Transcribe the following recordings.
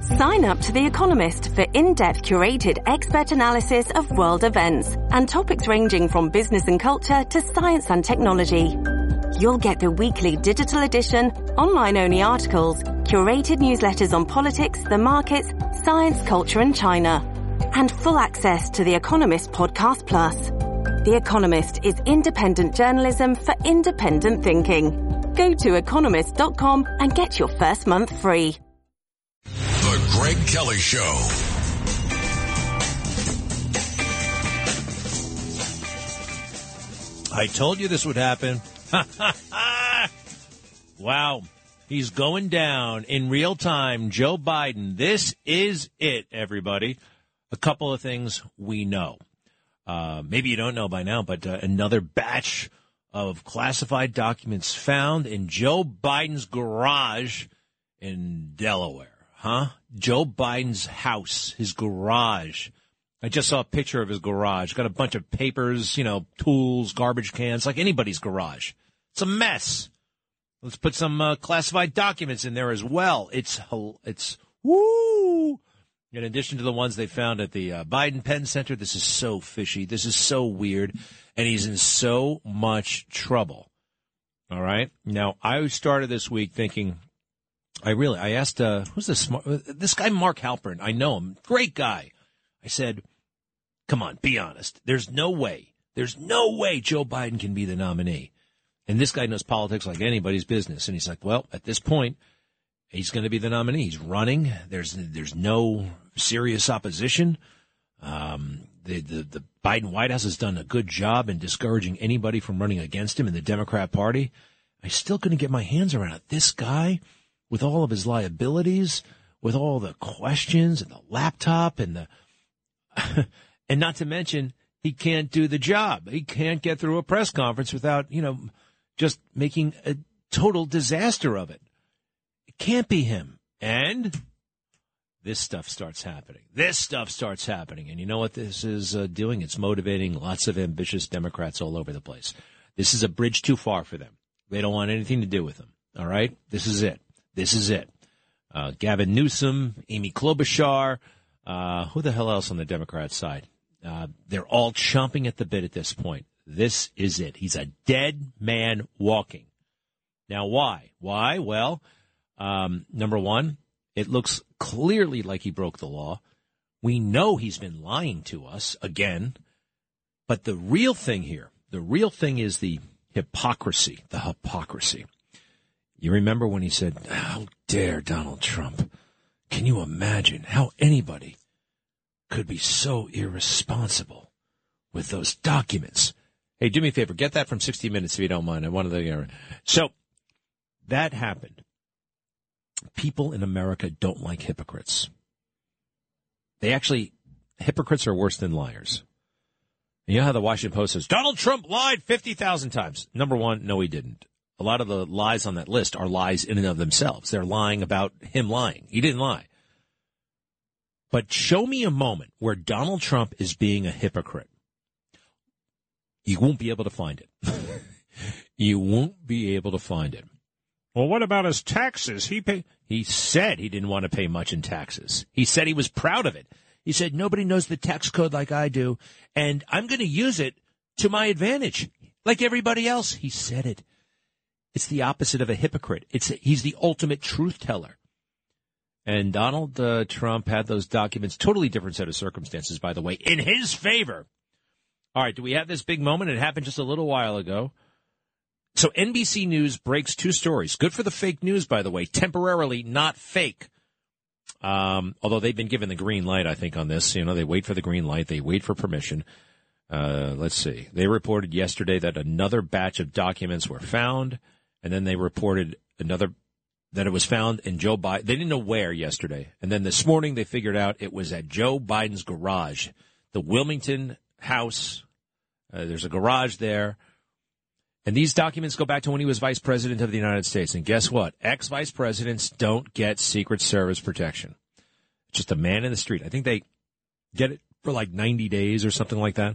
Sign up to The Economist for in-depth curated expert analysis of world events and topics ranging from business and culture to science and technology. You'll get the weekly digital edition, online-only articles, curated newsletters on politics, the markets, science, culture and China, and full access to The Economist Podcast Plus. The Economist is independent journalism for independent thinking. Go to economist.com and get your first month free. The Greg Kelly Show. I told you this would happen. Wow. He's going down in real time. Joe Biden. This is it, everybody. A couple of things we know. Maybe you don't know by now, but another batch of classified documents found in Joe Biden's garage in Delaware. Huh? Joe Biden's house, his garage. I just saw a picture of his garage. Got a bunch of papers, tools, garbage cans, like anybody's garage. It's a mess. Let's put some classified documents in there as well. It's woo! In addition to the ones they found at the Biden Penn Center, this is so fishy. This is so weird. And he's in so much trouble. All right? Now, I started this week thinking, I asked, who's this guy, Mark Halperin. I know him. Great guy. I said, come on, be honest. There's no way Joe Biden can be the nominee. And this guy knows politics like anybody's business. And he's like, well, at this point, he's going to be the nominee. He's running. There's no serious opposition. The Biden White House has done a good job in discouraging anybody from running against him in the Democrat Party. I'm still going to get my hands around it. This guy, with all of his liabilities, with all the questions and the laptop and the and not to mention, he can't do the job. He can't get through a press conference without, just making a total disaster of it. It can't be him. And this stuff starts happening. And you know what this is doing? It's motivating lots of ambitious Democrats all over the place. This is a bridge too far for them. They don't want anything to do with him. All right? This is it. Gavin Newsom, Amy Klobuchar, who the hell else on the Democrat side? They're all chomping at the bit at this point. This is it. He's a dead man walking. Now, why? Well, number one, it looks clearly like he broke the law. We know he's been lying to us again. But the real thing is the hypocrisy. You remember when he said, how dare Donald Trump? Can you imagine how anybody could be so irresponsible with those documents? Hey, do me a favor. Get that from 60 Minutes if you don't mind. I wanted to. So that happened. People in America don't like hypocrites. Hypocrites are worse than liars. And you know how the Washington Post says, Donald Trump lied 50,000 times. Number one, no, he didn't. A lot of the lies on that list are lies in and of themselves. They're lying about him lying. He didn't lie. But show me a moment where Donald Trump is being a hypocrite. You won't be able to find it. Well, what about his taxes? He said he didn't want to pay much in taxes. He said he was proud of it. He said, nobody knows the tax code like I do, and I'm going to use it to my advantage, like everybody else. He said it. It's the opposite of a hypocrite. He's the ultimate truth teller. And Donald Trump had those documents, totally different set of circumstances, by the way, in his favor. All right, do we have this big moment? It happened just a little while ago. So NBC News breaks two stories. Good for the fake news, by the way. Temporarily not fake. Although they've been given the green light, I think, on this. They wait for the green light. They wait for permission. Let's see. They reported yesterday that another batch of documents were found. And then they reported that it was found in Joe Biden. They didn't know where yesterday. And then this morning they figured out it was at Joe Biden's garage, the Wilmington house. There's a garage there. And these documents go back to when he was vice president of the United States. And guess what? Ex-vice presidents don't get Secret Service protection. It's just a man in the street. I think they get it for like 90 days or something like that.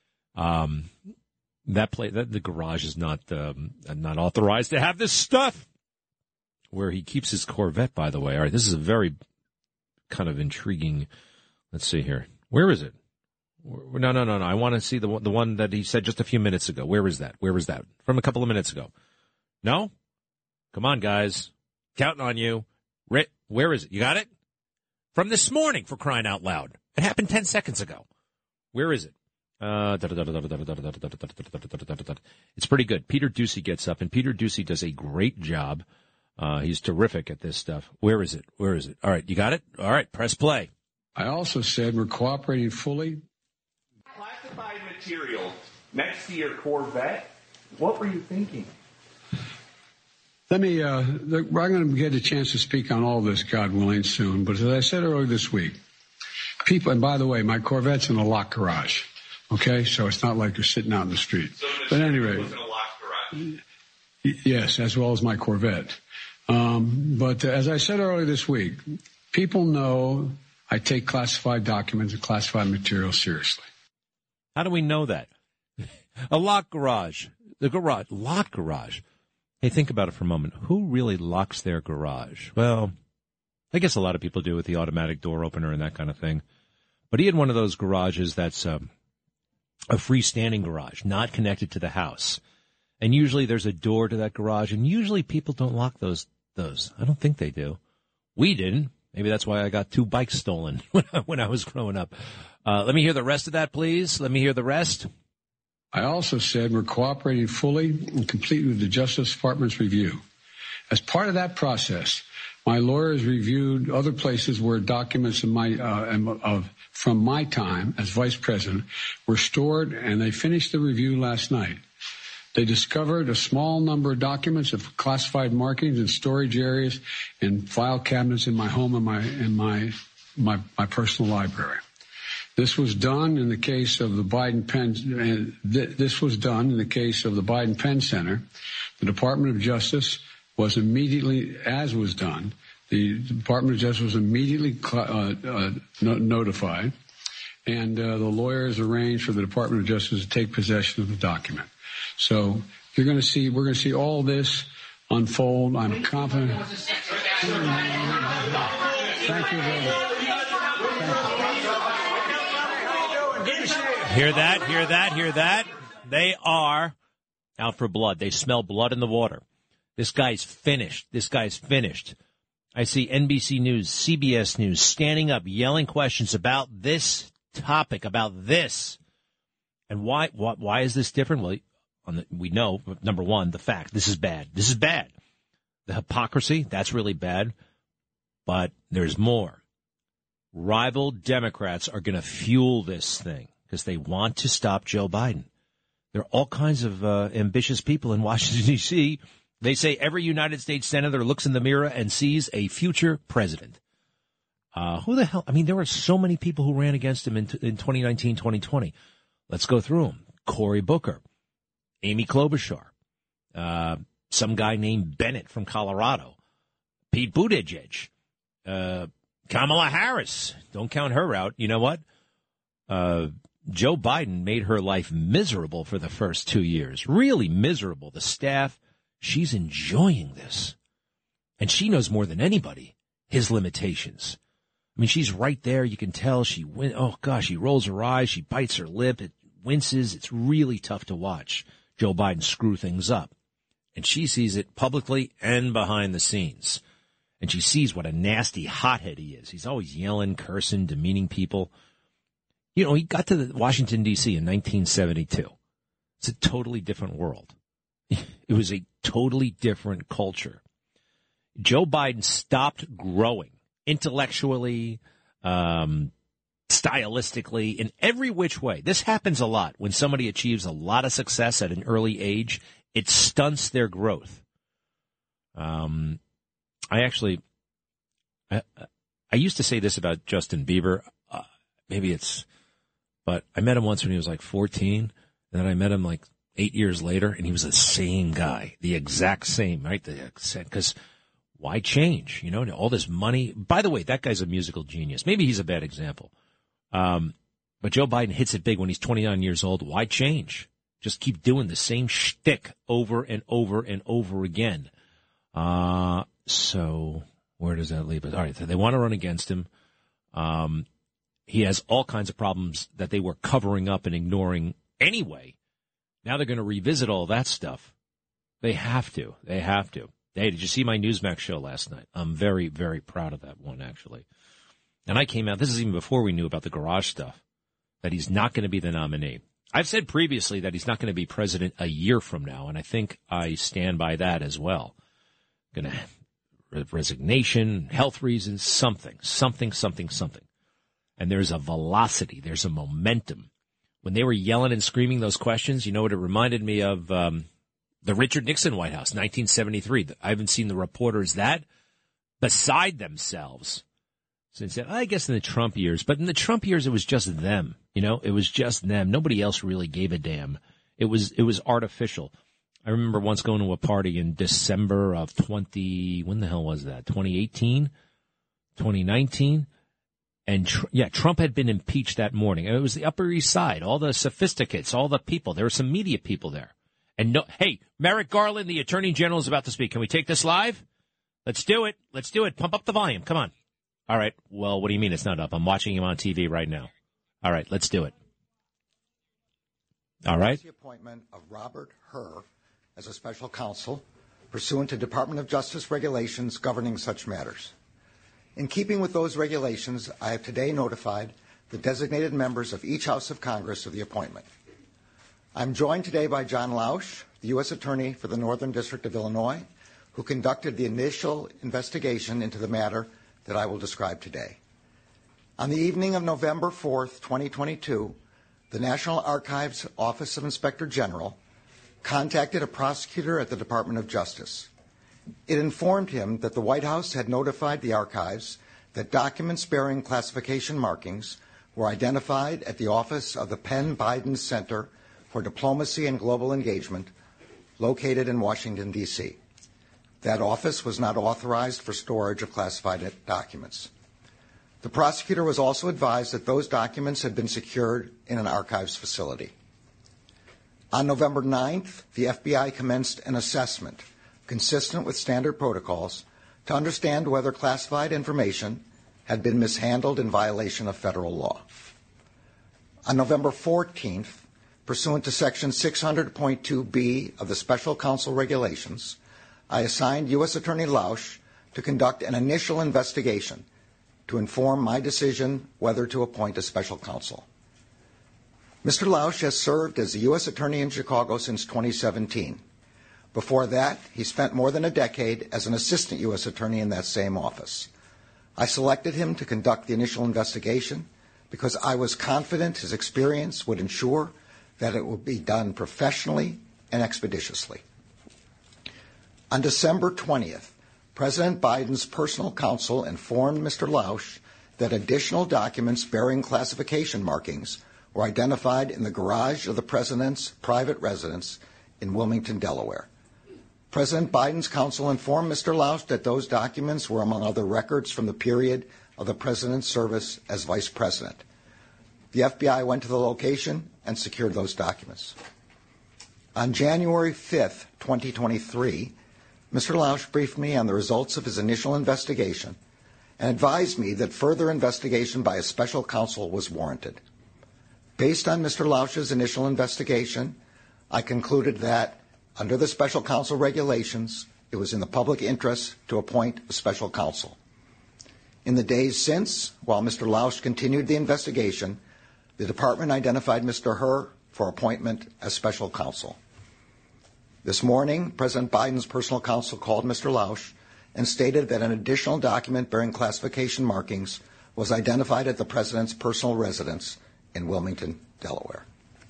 The garage is not authorized to have this stuff. Where he keeps his Corvette, by the way. All right, this is a very kind of intriguing. Let's see here. Where is it? No. I want to see the one that he said just a few minutes ago. Where is that? Where was that? From a couple of minutes ago. No? Come on, guys. Counting on you. Where is it? You got it? From this morning, for crying out loud. It happened 10 seconds ago. Where is it? It's pretty good. Peter Doocy gets up, and Peter Doocy does a great job. He's terrific at this stuff. Where is it? Where is it? All right, you got it? All right, press play. I also said we're cooperating fully. Classified material next to your Corvette. What were you thinking? Let me, I'm going to get a chance to speak on all this, God willing, soon. But as I said earlier this week, people, and by the way, my Corvette's in a locked garage. Okay, so it's not like you're sitting out in the street. But at any rate, was in a locked garage. Yes, as well as my Corvette. But as I said earlier this week, people know I take classified documents and classified material seriously. How do we know that? A locked garage. Locked garage. Hey, think about it for a moment. Who really locks their garage? Well, I guess a lot of people do with the automatic door opener and that kind of thing. But he had one of those garages that's a freestanding garage, not connected to the house. And usually there's a door to that garage, and usually people don't lock those. I don't think they do. We didn't. Maybe that's why I got 2 bikes stolen when I was growing up. Let me hear the rest of that, please. Let me hear the rest. I also said we're cooperating fully and completely with the Justice Department's review. As part of that process, my lawyers reviewed other places where documents from my time as vice president were stored, and they finished the review last night. They discovered a small number of documents of classified markings in storage areas and file cabinets in my home and my personal library. This was done in the case of the Biden Penn. This was done in the case of the Biden Penn Center. The Department of Justice was immediately, as was done, the Department of Justice was immediately notified, and the lawyers arranged for the Department of Justice to take possession of the document. So we're going to see all this unfold. I'm confident. Thank you very much. Hear that? They are out for blood. They smell blood in the water. This guy's finished. I see NBC News, CBS News standing up, yelling questions about this topic, about this. And why is this different? Well, we know, number one, the fact, this is bad. The hypocrisy, that's really bad. But there's more. Rival Democrats are going to fuel this thing because they want to stop Joe Biden. There are all kinds of ambitious people in Washington, D.C. They say every United States senator looks in the mirror and sees a future president. Who the hell? I mean, there were so many people who ran against him in 2019, 2020. Let's go through them. Cory Booker, Amy Klobuchar, some guy named Bennett from Colorado, Pete Buttigieg, Kamala Harris. Don't count her out. You know what? Joe Biden made her life miserable for the first 2 years. Really miserable. The staff, she's enjoying this. And she knows more than anybody his limitations. I mean, she's right there. You can tell she she rolls her eyes. She bites her lip. It winces. It's really tough to watch Joe Biden screw things up. And she sees it publicly and behind the scenes. And she sees what a nasty hothead he is. He's always yelling, cursing, demeaning people. You know, he got to Washington, D.C. in 1972. It's a totally different world. It was a totally different culture. Joe Biden stopped growing intellectually, stylistically, in every which way. This happens a lot. When somebody achieves a lot of success at an early age, it stunts their growth. I used to say this about Justin Bieber. But I met him once when he was like 14, and then I met him like 8 years later, and he was the same guy, the exact same, right? Because why change? You know, all this money. By the way, that guy's a musical genius. Maybe he's a bad example. But Joe Biden hits it big when he's 29 years old. Why change? Just keep doing the same shtick over and over and over again. So where does that leave us? All right, so they want to run against him. He has all kinds of problems that they were covering up and ignoring anyway. Now they're going to revisit all that stuff. They have to. They have to. Hey, did you see my Newsmax show last night? I'm very, very proud of that one, actually. And I came out, this is even before we knew about the garage stuff, that he's not going to be the nominee. I've said previously that he's not going to be president a year from now, and I think I stand by that as well. Going to resignation, health reasons, something. And there's a velocity, there's a momentum. When they were yelling and screaming those questions, you know what it reminded me of? The Richard Nixon White House, 1973. I haven't seen the reporters that beside themselves since, I guess, in the Trump years. But in the Trump years, it was just them. You know, it was just them. Nobody else really gave a damn. It was artificial. I remember once going to a party in December of when the hell was that? 2018? 2019? And Trump had been impeached that morning. And it was the Upper East Side, all the sophisticates, all the people. There were some media people there. And no, hey, Merrick Garland, the Attorney General, is about to speak. Can we take this live? Let's do it. Let's do it. Pump up the volume. Come on. All right. Well, what do you mean it's not up? I'm watching him on TV right now. All right. Let's do it. All right. The appointment of Robert Hur as a special counsel pursuant to Department of Justice regulations governing such matters. In keeping with those regulations, I have today notified the designated members of each House of Congress of the appointment. I'm joined today by John Lausch, the U.S. Attorney for the Northern District of Illinois, who conducted the initial investigation into the matter that I will describe today. On the evening of November 4th, 2022, the National Archives Office of Inspector General contacted a prosecutor at the Department of Justice. It informed him that the White House had notified the archives that documents bearing classification markings were identified at the office of the Penn Biden Center for Diplomacy and Global Engagement, located in Washington, D.C. That office was not authorized for storage of classified documents. The prosecutor was also advised that those documents had been secured in an archives facility. On November 9th, the FBI commenced an assessment consistent with standard protocols to understand whether classified information had been mishandled in violation of federal law. On November 14th, pursuant to Section 600.2b of the Special Counsel Regulations, I assigned U.S. Attorney Lausch to conduct an initial investigation to inform my decision whether to appoint a special counsel. Mr. Lausch has served as the U.S. Attorney in Chicago since 2017. Before that, he spent more than a decade as an assistant U.S. Attorney in that same office. I selected him to conduct the initial investigation because I was confident his experience would ensure that it would be done professionally and expeditiously. On December 20th, President Biden's personal counsel informed Mr. Lausch that additional documents bearing classification markings were identified in the garage of the president's private residence in Wilmington, Delaware. President Biden's counsel informed Mr. Lausch that those documents were among other records from the period of the president's service as vice president. The FBI went to the location and secured those documents. On January 5th, 2023, Mr. Lausch briefed me on the results of his initial investigation and advised me that further investigation by a special counsel was warranted. Based on Mr. Lausch's initial investigation, I concluded that, under the special counsel regulations, it was in the public interest to appoint a special counsel. In the days since, while Mr. Lausch continued the investigation, the department identified Mr. Hur for appointment as special counsel. This morning, President Biden's personal counsel called Mr. Lausch and stated that an additional document bearing classification markings was identified at the president's personal residence in Wilmington, Delaware.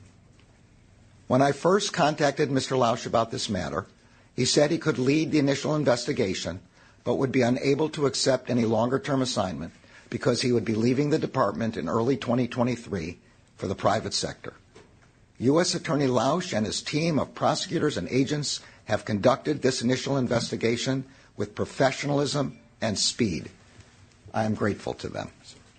When I first contacted Mr. Lausch about this matter, he said he could lead the initial investigation, but would be unable to accept any longer-term assignment because he would be leaving the department in early 2023 for the private sector. U.S. Attorney Lausch and his team of prosecutors and agents have conducted this initial investigation with professionalism and speed. I am grateful to them.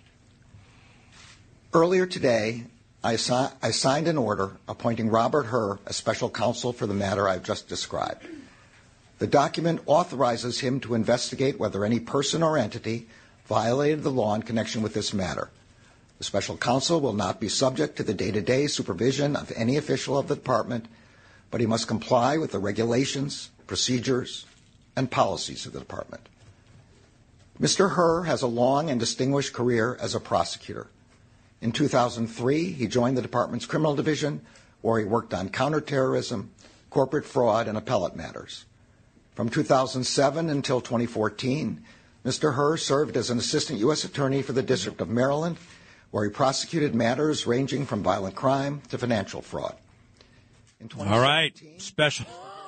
Earlier today, I signed an order appointing Robert Hur as special counsel for the matter I've just described. The document authorizes him to investigate whether any person or entity violated the law in connection with this matter. The special counsel will not be subject to the day-to-day supervision of any official of the department, but he must comply with the regulations, procedures, and policies of the department. Mr. Hur has a long and distinguished career as a prosecutor. In 2003, he joined the department's criminal division, where he worked on counterterrorism, corporate fraud, and appellate matters. From 2007 until 2014, Mr. Hur served as an assistant U.S. attorney for the District of Maryland, where he prosecuted matters ranging from violent crime to financial fraud. All right, special.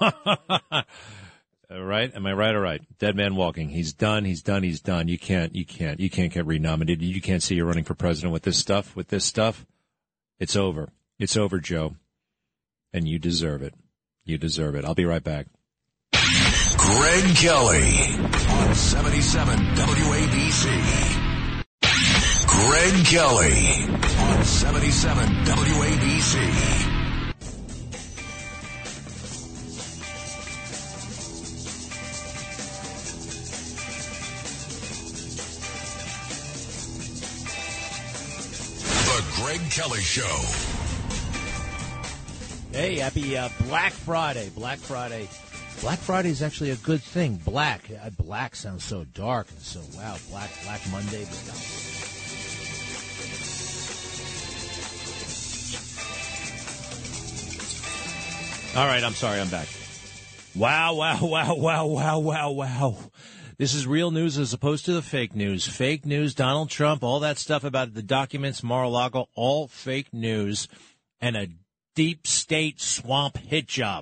All right, am I right? All right, dead man walking. He's done. He's done. He's done. You can't get renominated. You can't say you're running for president with this stuff. It's over. It's over, Joe, and you deserve it. You deserve it. I'll be right back. Greg Kelly on 77 WABC. Greg Kelly on 77 WABC. The Greg Kelly Show. Hey, happy Black Friday. Black Friday. Black Friday is actually a good thing. Black. Black sounds so dark and so, wow, Black Monday. All right, I'm sorry, I'm back. Wow. This is real news as opposed to the fake news. Fake news, Donald Trump, all that stuff about the documents, Mar-a-Lago, all fake news and a deep state swamp hit job.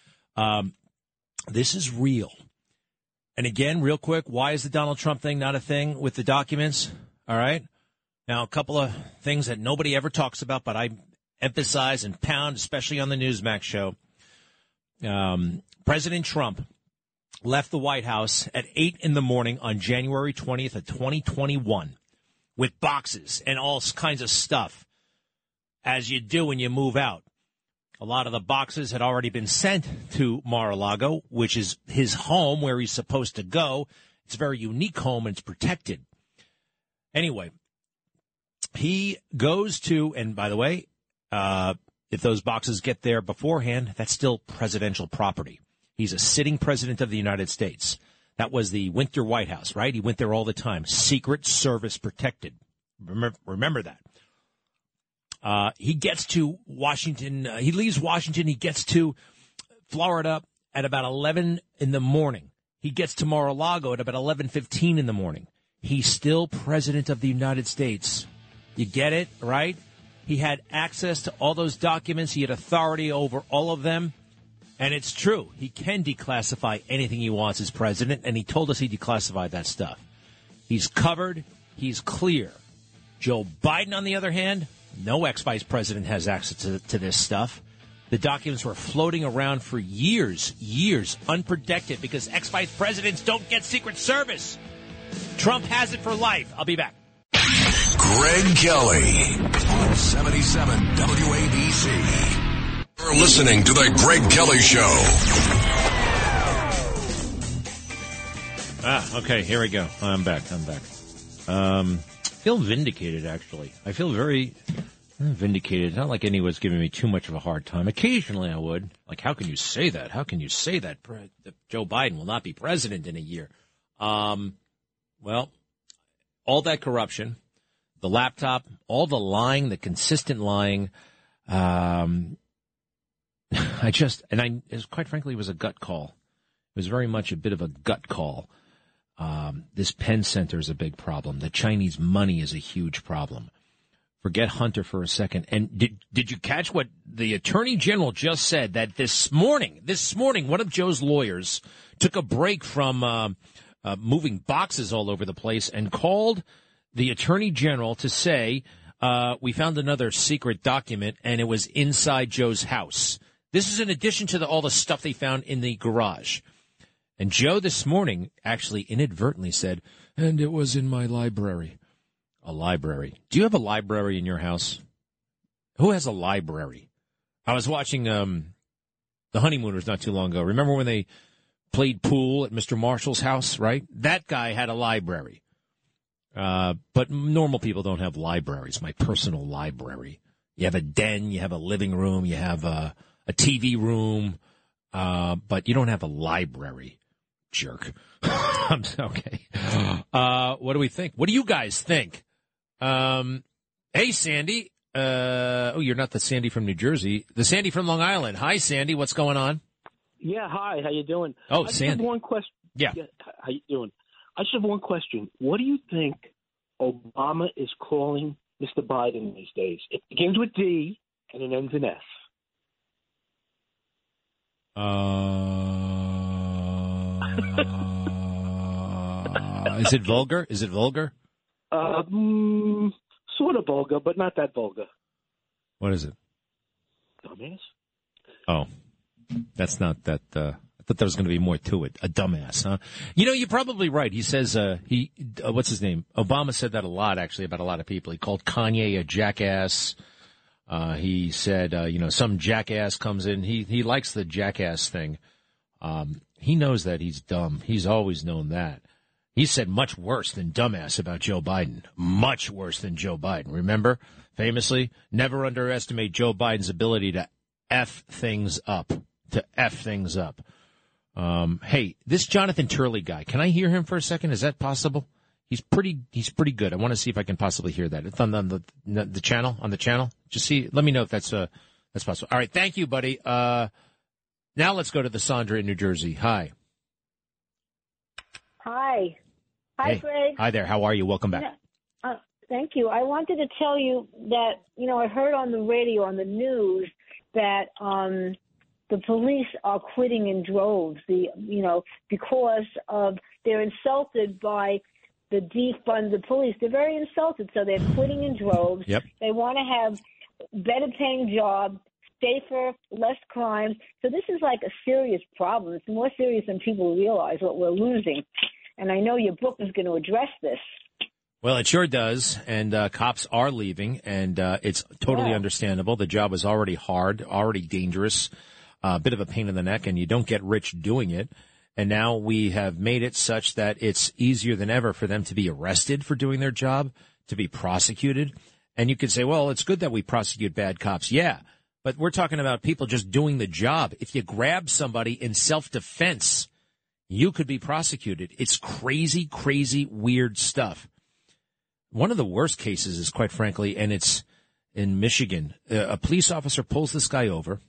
This is real. And again, real quick, why is the Donald Trump thing not a thing with the documents? All right. Now, a couple of things that nobody ever talks about, but I emphasize and pound, especially on the Newsmax show. President Trump left the White House at 8 in the morning on January 20th of 2021 with boxes and all kinds of stuff, as you do when you move out. A lot of the boxes had already been sent to Mar-a-Lago, which is his home where he's supposed to go. It's a very unique home, and it's protected. Anyway, he goes to, and by the way, if those boxes get there beforehand, that's still presidential property. He's a sitting president of the United States. That was the Winter White House, right? He went there all the time. Secret Service protected. Remember that. He gets to Washington. He leaves Washington. He gets to Florida at about 11 in the morning. He gets to Mar-a-Lago at about 11:15 in the morning. He's still president of the United States. You get it, right? He had access to all those documents. He had authority over all of them. And it's true. He can declassify anything he wants as president, and he told us he declassified that stuff. He's covered. He's clear. Joe Biden, on the other hand, no ex-vice president has access to this stuff. The documents were floating around for years, unprotected, because ex-vice presidents don't get Secret Service. Trump has it for life. I'll be back. Greg Kelly on 77 WABC. You're listening to the Greg Kelly Show. Okay, here we go. I'm back. Feel vindicated, actually. I feel very vindicated. Not like anyone's giving me too much of a hard time. Occasionally I would. Like, how can you say that? How can you say that Joe Biden will not be president in a year? Well, all that corruption, the laptop, all the lying, the consistent lying, quite frankly, it was a gut call. It was very much a bit of a gut call. This Penn Center is a big problem. The Chinese money is a huge problem. Forget Hunter for a second. And did you catch what the Attorney General just said? That this morning, one of Joe's lawyers took a break from moving boxes all over the place and called the Attorney General to say, we found another secret document, and it was inside Joe's house. This is in addition to all the stuff they found in the garage. And Joe this morning actually inadvertently said, and it was in my library. A library. Do you have a library in your house? Who has a library? I was watching The Honeymooners not too long ago. Remember when they played pool at Mr. Marshall's house, right? That guy had a library. But normal people don't have libraries, my personal library. You have a den, you have a living room, you have a TV room, but you don't have a library, jerk. Okay. What do we think? What do you guys think? Hey, Sandy. You're not the Sandy from New Jersey. The Sandy from Long Island. Hi, Sandy. What's going on? Yeah, hi. How you doing? Oh, I just Sandy. have one question. Yeah. How you doing? I just have one question. What do you think Obama is calling Mr. Biden these days? It begins with D and it ends in S. Is it vulgar? Is it vulgar? Sort of vulgar, but not that vulgar. What is it? Dumbass. Oh, that's not that. I thought there was going to be more to it. A dumbass, huh? You know, you're probably right. He says what's his name? Obama said that a lot, actually, about a lot of people. He called Kanye a jackass. He said, some jackass comes in. He likes the jackass thing. He knows that he's dumb. He's always known that. He said much worse than dumbass about Joe Biden. Much worse than Joe Biden. Remember, famously, never underestimate Joe Biden's ability to F things up. Hey, this Jonathan Turley guy, can I hear him for a second? Is that possible? He's pretty good. I want to see if I can possibly hear that. It's on the channel, Just see, let me know if that's possible. All right. Thank you, buddy. Now let's go to the Sandra in New Jersey. Hi. Hi. Hi, hey. Greg. Hi there. How are you? Welcome back. Thank you. I wanted to tell you that, I heard on the radio, on the news, that the police are quitting in droves, because they're insulted by the defunded police. They're very insulted, so they're quitting in droves. Yep. They want to have better paying jobs, safer, less crime. So this is like a serious problem. It's more serious than people realize what we're losing. And I know your book is going to address this. Well, it sure does, and cops are leaving, and it's totally understandable. The job is already hard, already dangerous, a bit of a pain in the neck, and you don't get rich doing it. And now we have made it such that it's easier than ever for them to be arrested for doing their job, to be prosecuted. And you could say, well, it's good that we prosecute bad cops. Yeah, but we're talking about people just doing the job. If you grab somebody in self-defense, you could be prosecuted. It's crazy, crazy, weird stuff. One of the worst cases is, quite frankly, and it's in Michigan. A police officer pulls this guy over,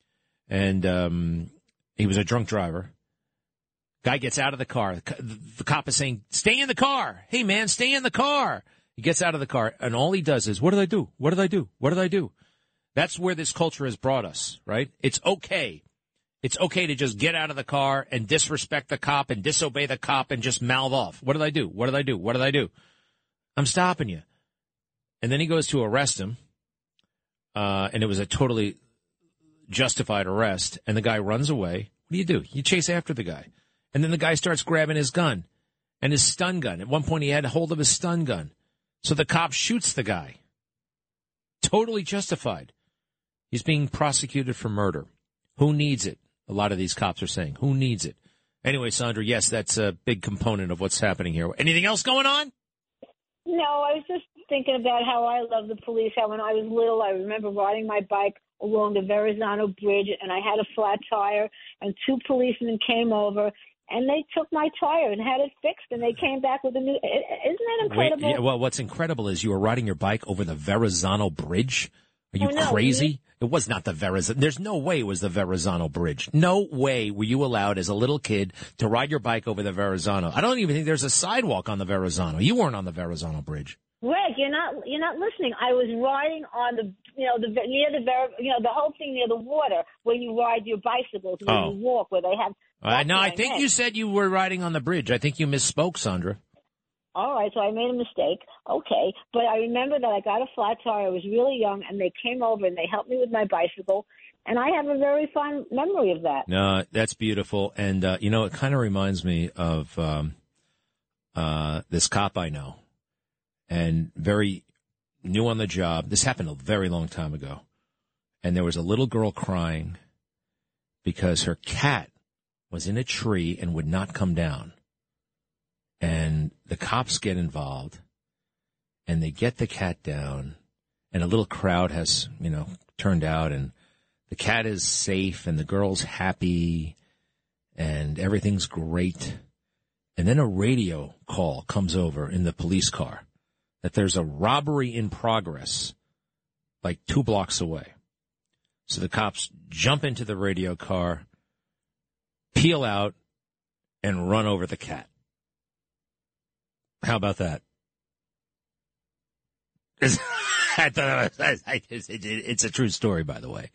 and he was a drunk driver. Guy gets out of the car. The cop is saying, stay in the car. Hey, man, stay in the car. He gets out of the car, and all he does is, what did I do? What did I do? What did I do? That's where this culture has brought us, right? It's okay. It's okay to just get out of the car and disrespect the cop and disobey the cop and just mouth off. What did I do? What did I do? What did I do? I'm stopping you. And then he goes to arrest him, and it was a totally justified arrest, and the guy runs away. What do? You chase after the guy. And then the guy starts grabbing his gun and his stun gun. At one point, he had hold of his stun gun. So the cop shoots the guy. Totally justified. He's being prosecuted for murder. Who needs it? A lot of these cops are saying, who needs it? Anyway, Sandra, yes, that's a big component of what's happening here. Anything else going on? No, I was just thinking about how I love the police. How when I was little, I remember riding my bike along the Verrazano Bridge, and I had a flat tire, and two policemen came over, and they took my tire and had it fixed, and they came back with a new. Isn't that incredible? Wait, well, what's incredible is you were riding your bike over the Verrazano Bridge. Are you no, crazy? It was not the Verrazano. There's no way it was the Verrazano Bridge. No way were you allowed as a little kid to ride your bike over the Verrazano. I don't even think there's a sidewalk on the Verrazano. You weren't on the Verrazano Bridge. Greg, you're not listening. I was riding on the whole thing near the water where you ride your bicycles, where you walk, where they have. No, I think you said you were riding on the bridge. I think you misspoke, Sandra. All right, so I made a mistake. Okay, but I remember that I got a flat tire. I was really young, and they came over and they helped me with my bicycle, and I have a very fond memory of that. No, that's beautiful, and it kind of reminds me of this cop I know, and very new on the job. This happened a very long time ago, and there was a little girl crying because her cat was in a tree and would not come down. And the cops get involved, and they get the cat down, and a little crowd has, turned out, and the cat is safe, and the girl's happy, and everything's great. And then a radio call comes over in the police car that there's a robbery in progress like 2 blocks away. So the cops jump into the radio car, peel out, and run over the cat. How about that? It's a true story, by the way.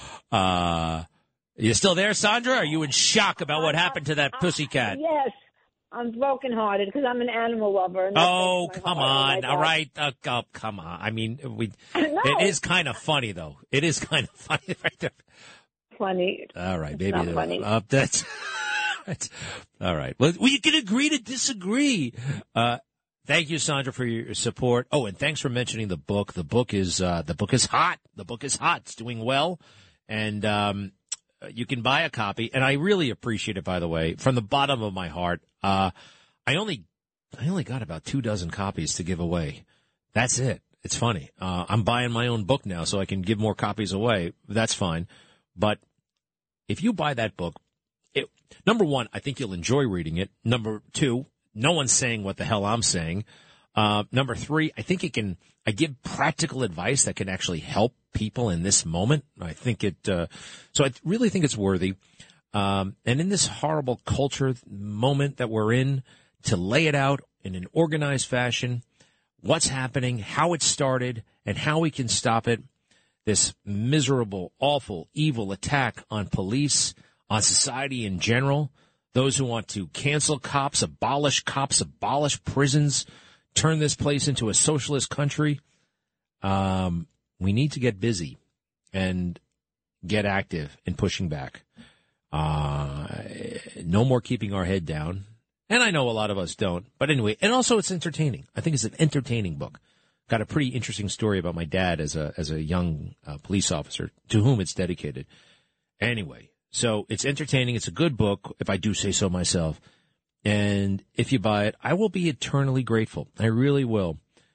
You still there, Sandra? Are you in shock about what happened to that pussycat? Yes. I'm brokenhearted because I'm an animal lover. And come on. All right. Come on. I mean, it is kind of funny, though. It is kind of funny right there. Funny. All right. It's not funny. That's all right. Well, you can agree to disagree. Thank you, Sandra, for your support. Oh, and thanks for mentioning the book. The book is hot. The book is hot. It's doing well. And, you can buy a copy, and I really appreciate it, by the way, from the bottom of my heart. I only got about 24 copies to give away. That's it. It's funny. I'm buying my own book now so I can give more copies away. That's fine. But if you buy that book, number one, I think you'll enjoy reading it. Number two, no one's saying what the hell I'm saying. Number three, I think I give practical advice that can actually help people in this moment. I think so I really think it's worthy. And in this horrible culture moment that we're in, to lay it out in an organized fashion, what's happening, how it started, and how we can stop it, this miserable, awful, evil attack on police, on society in general, those who want to cancel cops, abolish prisons, turn this place into a socialist country. We need to get busy and get active in pushing back. No more keeping our head down. And I know a lot of us don't. But anyway, and also it's entertaining. I think it's an entertaining book. Got a pretty interesting story about my dad as a young police officer to whom it's dedicated. Anyway, so it's entertaining. It's a good book, if I do say so myself. And if you buy it, I will be eternally grateful. I really will.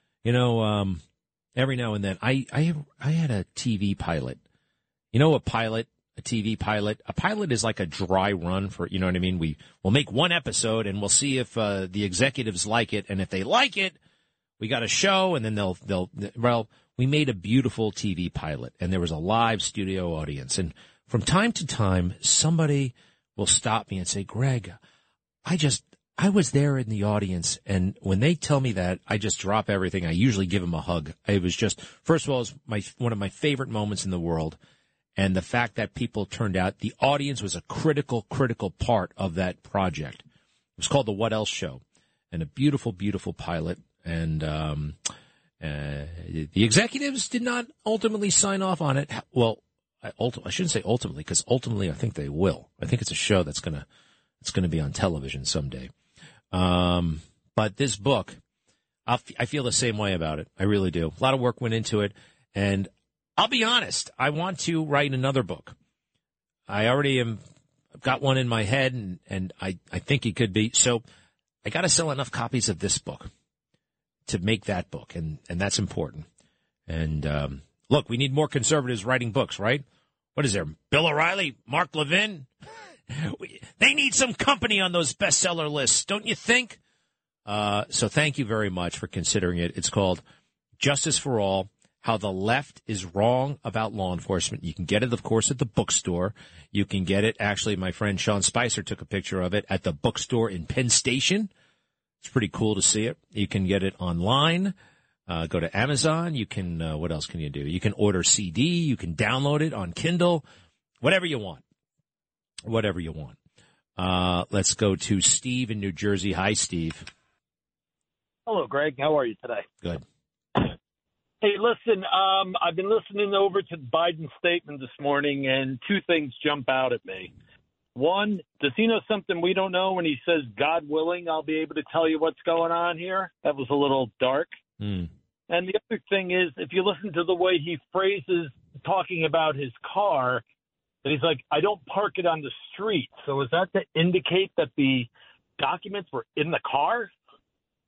Every now and then, I had a TV pilot. You know, a TV pilot? A pilot is like a dry run for, you know what I mean? We'll make one episode and we'll see if the executives like it. And if they like it, we got a show, and then we made a beautiful TV pilot, and there was a live studio audience. And from time to time, somebody will stop me and say, Greg, I was there in the audience, and when they tell me that, I just drop everything. I usually give them a hug. It was just, first of all, it was one of my favorite moments in the world, and the fact that people turned out, the audience was a critical part of that project. It was called The What Else Show, and a beautiful, beautiful pilot, and the executives did not ultimately sign off on it. Well, I shouldn't say ultimately, because ultimately I think they will. I think it's a show that's going to be on television someday. But this book, I feel the same way about it. I really do. A lot of work went into it. And I'll be honest, I want to write another book. I already got one in my head, and I think it could be. So I got to sell enough copies of this book to make that book. And that's important. And, look, we need more conservatives writing books, right? What is there? Bill O'Reilly, Mark Levin? They need some company on those bestseller lists, don't you think? So thank you very much for considering it. It's called Justice for All, How the Left is Wrong About Law Enforcement. You can get it, of course, at the bookstore. You can get it. Actually, my friend Sean Spicer took a picture of it at the bookstore in Penn Station. It's pretty cool to see it. You can get it online. Go to Amazon. You can, what else can you do? You can order CD. You can download it on Kindle. Whatever you want. Whatever you want. Let's go to Steve in New Jersey. Hi, Steve. Hello, Greg. How are you today? Good. Hey, listen, I've been listening over to Biden's statement this morning, and two things jump out at me. One, does he know something we don't know when he says, God willing, I'll be able to tell you what's going on here? That was a little dark. And the other thing is, if you listen to the way he phrases talking about his car, that he's like, I don't park it on the street. So is that to indicate that the documents were in the car?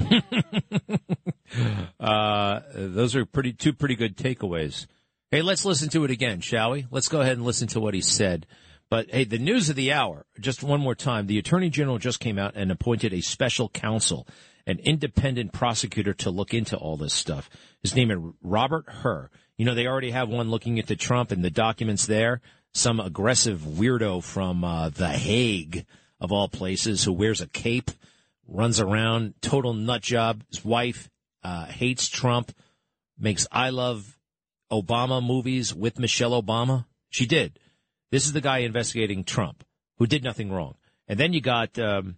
Those are two pretty good takeaways. Hey, let's listen to it again, shall we? Let's go ahead and listen to what he said. But, hey, the news of the hour, just one more time, the Attorney General just came out and appointed a special counsel, an independent prosecutor to look into all this stuff. His name is Robert Hur. You know, they already have one looking into Trump and the documents there. Some aggressive weirdo from The Hague, of all places, who wears a cape, runs around, total nut job. His wife hates Trump, makes I Love Obama movies with Michelle Obama. She did. This is the guy investigating Trump, who did nothing wrong. And then you got, so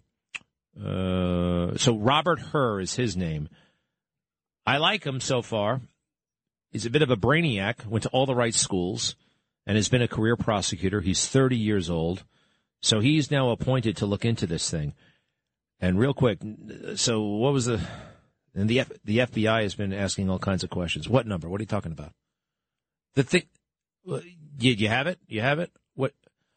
Robert Hur is his name. I like him so far. He's a bit of a brainiac, went to all the right schools, and has been a career prosecutor. He's 30 years old. So he's now appointed to look into this thing. And real quick, so what was the FBI has been asking all kinds of questions. What number? What are you talking about? The thing, you have it? You have it? What?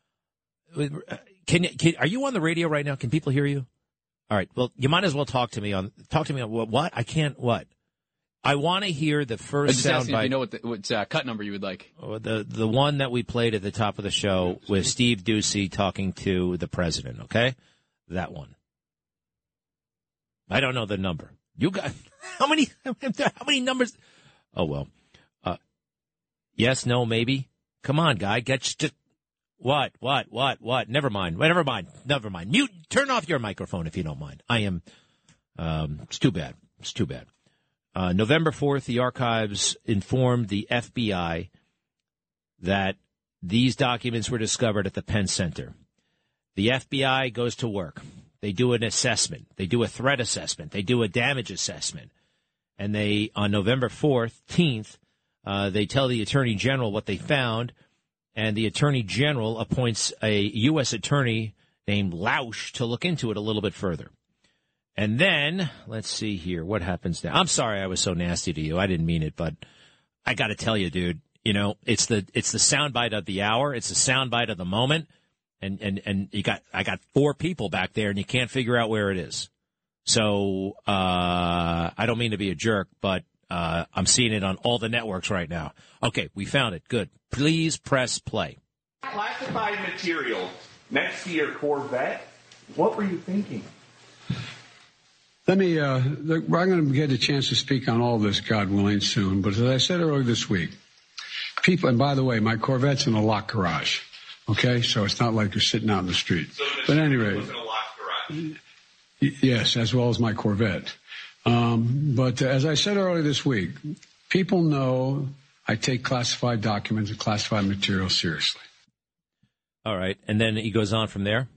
Are you on the radio right now? Can people hear you? All right. Well, you might as well talk to me on what? I can't. What? I want to hear the first sound bite. You know what cut number you would like? The one that we played at the top of the show with Steve Doocy talking to the president. Okay, that one. I don't know the number. You got how many numbers? Oh well. Yes, no, maybe. Come on, guy. What? Never mind. Mute. Turn off your microphone if you don't mind. I am. It's too bad. November 4th, the archives informed the FBI that these documents were discovered at the Penn Center. The FBI goes to work. They do an assessment. They do a threat assessment. They do a damage assessment. And they, on November 14th, they tell the Attorney General what they found, and the Attorney General appoints a U.S. attorney named Lausch to look into it a little bit further. And then, let's see here, what happens now? I'm sorry I was so nasty to you. I didn't mean it, but I got to tell you, dude, you know, it's the soundbite of the hour. It's the soundbite of the moment. And I got four people back there, and you can't figure out where it is. So I don't mean to be a jerk, but I'm seeing it on all the networks right now. Okay, we found it. Good. Please press play. Classified material next to your Corvette. What were you thinking? Let me, I'm going to get a chance to speak on all this, God willing, soon. But as I said earlier this week, people, and by the way, my Corvette's in a locked garage. Okay? So it's not like you're sitting out in the street. So but at any rate. Was in a locked garage. Yes, as well as my Corvette. But as I said earlier this week, people know I take classified documents and classified material seriously. All right. And then he goes on from there.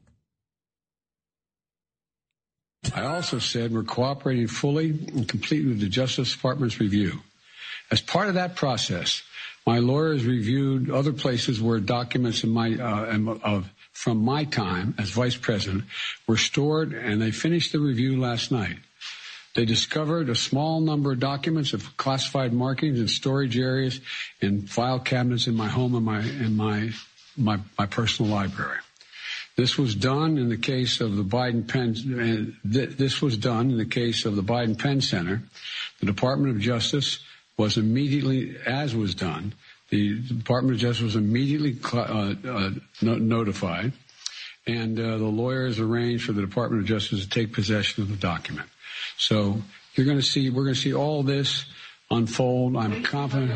I also said we're cooperating fully and completely with the Justice Department's review. As part of that process, my lawyers reviewed other places where documents from my time as vice president were stored, and they finished the review last night. They discovered a small number of documents of classified markings in storage areas in file cabinets in my home and my personal library. This was done in the case of the Biden Penn. This was done in the case of the Biden Penn Center. The Department of Justice was immediately, as was done, the Department of Justice was immediately notified, and the lawyers arranged for the Department of Justice to take possession of the document. So we're going to see all this unfold. I'm confident.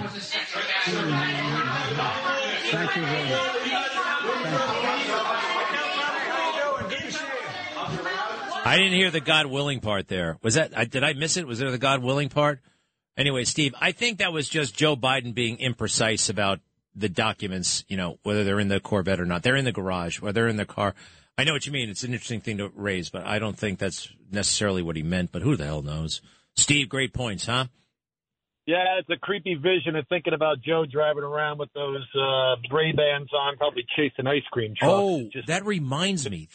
Thank you very much. I didn't hear the God willing part there. Was that? Did I miss it? Was there the God willing part? Anyway, Steve, I think that was just Joe Biden being imprecise about the documents, you know, whether they're in the Corvette or not. They're in the garage, whether they're in the car. I know what you mean. It's an interesting thing to raise, but I don't think that's necessarily what he meant. But who the hell knows? Steve, great points, huh? Yeah, it's a creepy vision of thinking about Joe driving around with those Ray-Bans on, probably chasing ice cream trucks. Oh, that reminds me.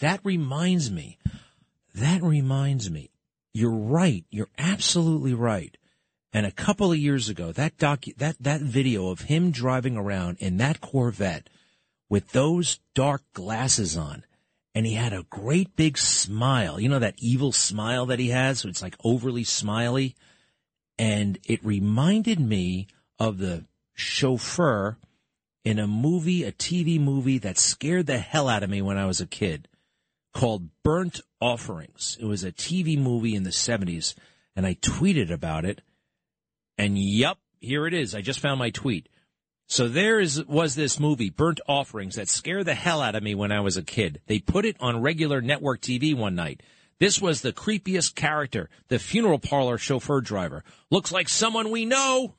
You're right. You're absolutely right. And a couple of years ago, that video of him driving around in that Corvette with those dark glasses on and he had a great big smile. You know that evil smile that he has? So it's like overly smiley. And it reminded me of the chauffeur in a movie, a TV movie that scared the hell out of me when I was a kid, called Burnt Offerings. It was a TV movie in the 70s, and I tweeted about it. And yup, here it is. I just found my tweet. So was this movie, Burnt Offerings, that scared the hell out of me when I was a kid. They put it on regular network TV one night. This was the creepiest character, the funeral parlor chauffeur driver. Looks like someone we know.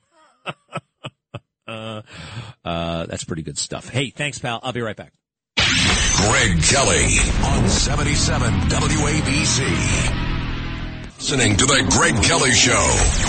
That's pretty good stuff. Hey, thanks, pal. I'll be right back. Greg Kelly on 77 WABC. Listening to the Greg Kelly Show.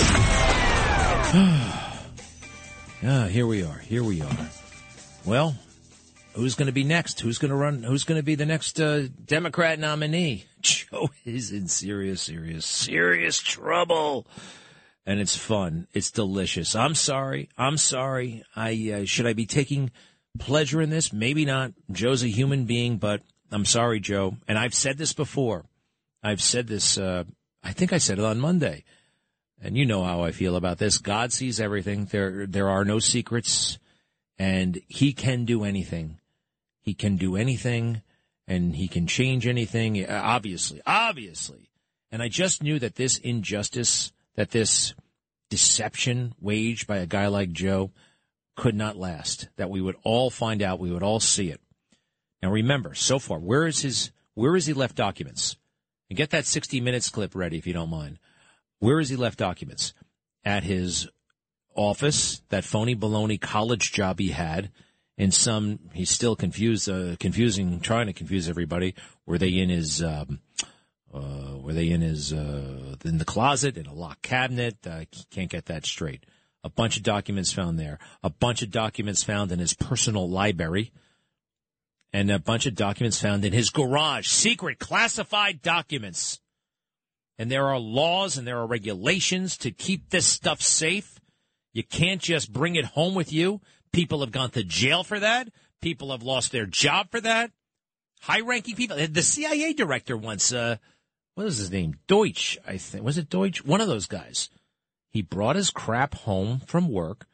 Here we are. Well, who's going to be next? Who's going to run? Who's going to be the next Democrat nominee? Joe is in serious trouble. And it's fun. It's delicious. I'm sorry. Should I be taking pleasure in this? Maybe not. Joe's a human being, but I'm sorry, Joe. And I've said this before. I've said this, I think I said it on Monday. And you know how I feel about this. God sees everything. There are no secrets. And he can do anything. He can do anything. And he can change anything. Obviously. And I just knew that this injustice, that this deception waged by a guy like Joe could not last, that we would all find out, we would all see it. Now remember, so far, where is he left documents? And get that 60 Minutes clip ready if you don't mind. Where is he left documents? At his office, that phony baloney college job he had, he's still confusing, trying to confuse everybody. Were they in the closet, in a locked cabinet? Can't get that straight. A bunch of documents found there. A bunch of documents found in his personal library. And a bunch of documents found in his garage. Secret, classified documents. And there are laws and there are regulations to keep this stuff safe. You can't just bring it home with you. People have gone to jail for that. People have lost their job for that. High-ranking people. The CIA director once, what was his name? Deutsch, I think. Was it Deutsch? One of those guys. He brought his crap home from work,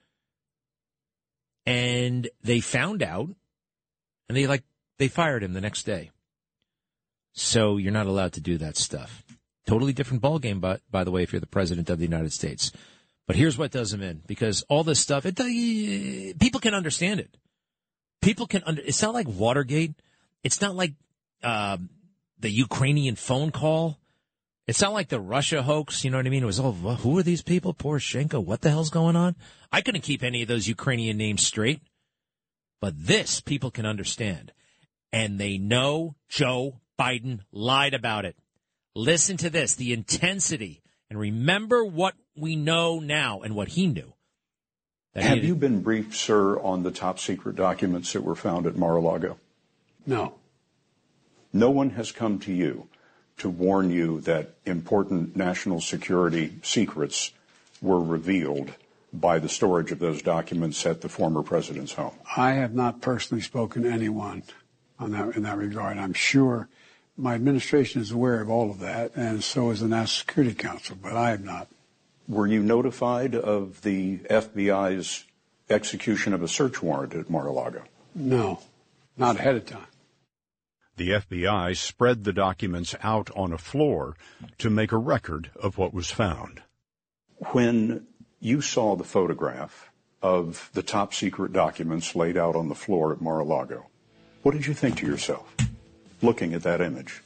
and they found out, and they fired him the next day. So you're not allowed to do that stuff. Totally different ballgame, by the way, if you're the president of the United States. But here's what does him in, because all this stuff, people can understand it. It's not like Watergate. It's not like the Ukrainian phone call. It's not like the Russia hoax. You know what I mean? It was all, who are these people? Poroshenko. What the hell's going on? I couldn't keep any of those Ukrainian names straight. But this, people can understand. And they know Joe Biden lied about it. Listen to this, the intensity. And remember what we know now and what he knew. Have you been briefed, sir, on the top secret documents that were found at Mar-a-Lago? No. No one has come to you to warn you that important national security secrets were revealed by the storage of those documents at the former president's home? I have not personally spoken to anyone in that regard. I'm sure my administration is aware of all of that, and so is the National Security Council, but I have not. Were you notified of the FBI's execution of a search warrant at Mar-a-Lago? No, not ahead of time. The FBI spread the documents out on a floor to make a record of what was found. When you saw the photograph of the top secret documents laid out on the floor at Mar-a-Lago, what did you think to yourself, looking at that image?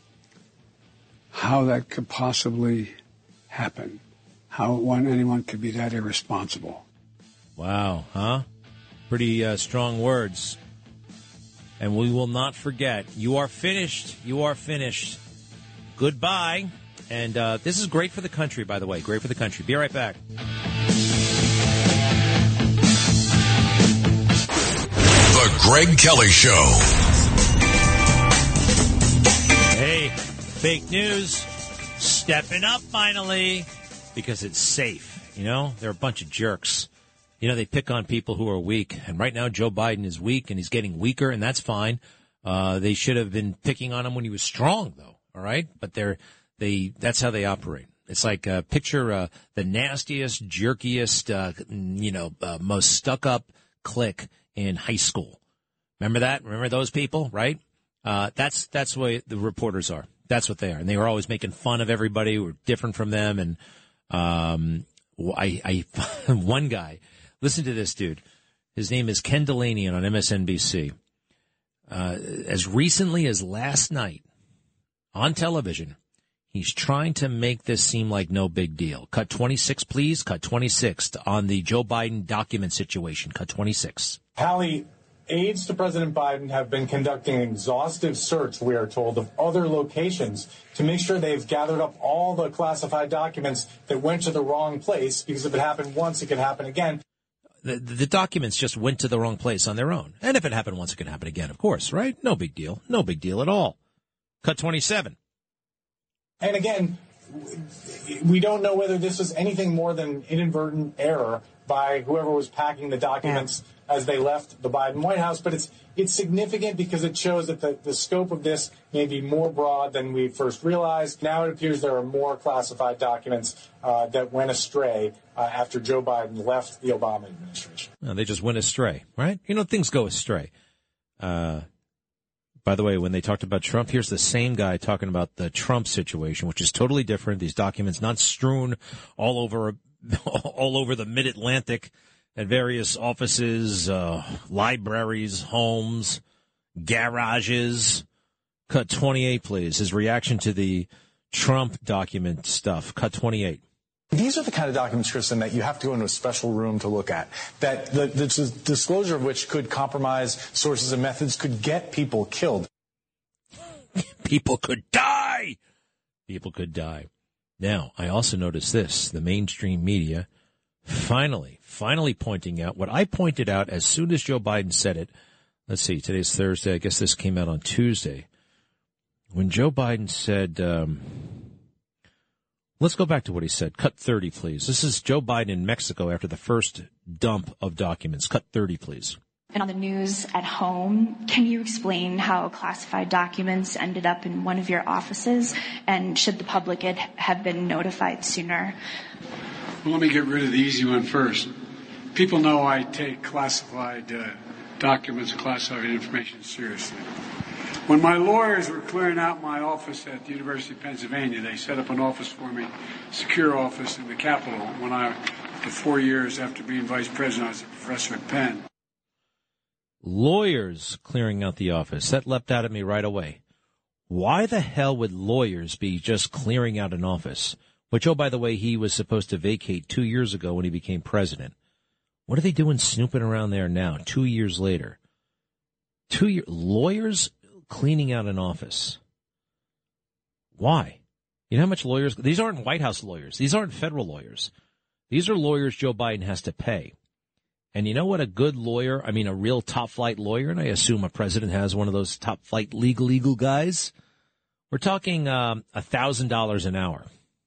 How that could possibly happen. How anyone could be that irresponsible. Wow, huh? Pretty strong words. And we will not forget. You are finished. You are finished. Goodbye. And this is great for the country, by the way. Great for the country. Be right back. The Greg Kelly Show. Hey, fake news. Stepping up finally. Because it's safe. You know, they're a bunch of jerks. You know, they pick on people who are weak. And right now, Joe Biden is weak, and he's getting weaker, and that's fine. They should have been picking on him when he was strong, though. All right, but that's how they operate. It's like picture the nastiest, jerkiest, most stuck-up clique in high school. Remember that? Remember those people, right? That's the way the reporters are. That's what they are, and they were always making fun of everybody who were different from them. And I one guy, listen to this dude. His name is Ken Delaney on MSNBC. As recently as last night on television, he's trying to make this seem like no big deal. Cut 26, please. Cut 26 on the Joe Biden document situation. Cut 26. Hallie, aides to President Biden have been conducting an exhaustive search, we are told, of other locations to make sure they've gathered up all the classified documents that went to the wrong place, because if it happened once, it could happen again. The documents just went to the wrong place on their own. And if it happened once, it can happen again, of course, right? No big deal. No big deal at all. Cut 27. And again, we don't know whether this was anything more than inadvertent error by whoever was packing the documents as they left the Biden White House. But it's significant because it shows that the scope of this may be more broad than we first realized. Now it appears there are more classified documents that went astray after Joe Biden left the Obama administration. No, they just went astray, right? You know, things go astray. By the way, when they talked about Trump, here's the same guy talking about the Trump situation, which is totally different. These documents not strewn all over the Mid-Atlantic at various offices, libraries, homes, garages. Cut 28, please. His reaction to the Trump document stuff. Cut 28. These are the kind of documents, Kristen, that you have to go into a special room to look at, that the disclosure of which could compromise sources and methods, could get people killed. People could die. People could die. Now, I also noticed this, the mainstream media finally pointing out what I pointed out as soon as Joe Biden said it. Let's see, today's Thursday. I guess this came out on Tuesday. When Joe Biden said, let's go back to what he said. Cut 30, please. This is Joe Biden in Mexico after the first dump of documents. Cut 30, please. And on the news at home, can you explain how classified documents ended up in one of your offices? And should the public have been notified sooner? Well, let me get rid of the easy one first. People know I take classified documents, classified information seriously. When my lawyers were clearing out my office at the University of Pennsylvania, they set up an office for me, secure office in the Capitol. For 4 years after being vice president, I was a professor at Penn. Lawyers clearing out the office. That leapt out at me right away. Why the hell would lawyers be just clearing out an office? Which, oh, by the way, he was supposed to vacate 2 years ago when he became president. What are they doing snooping around there now, 2 years later? Lawyers cleaning out an office. Why? You know how much lawyers... These aren't White House lawyers. These aren't federal lawyers. These are lawyers Joe Biden has to pay. And you know what a good lawyer, I mean a real top-flight lawyer, and I assume a president has one of those top-flight legal guys? We're talking $1,000 an hour.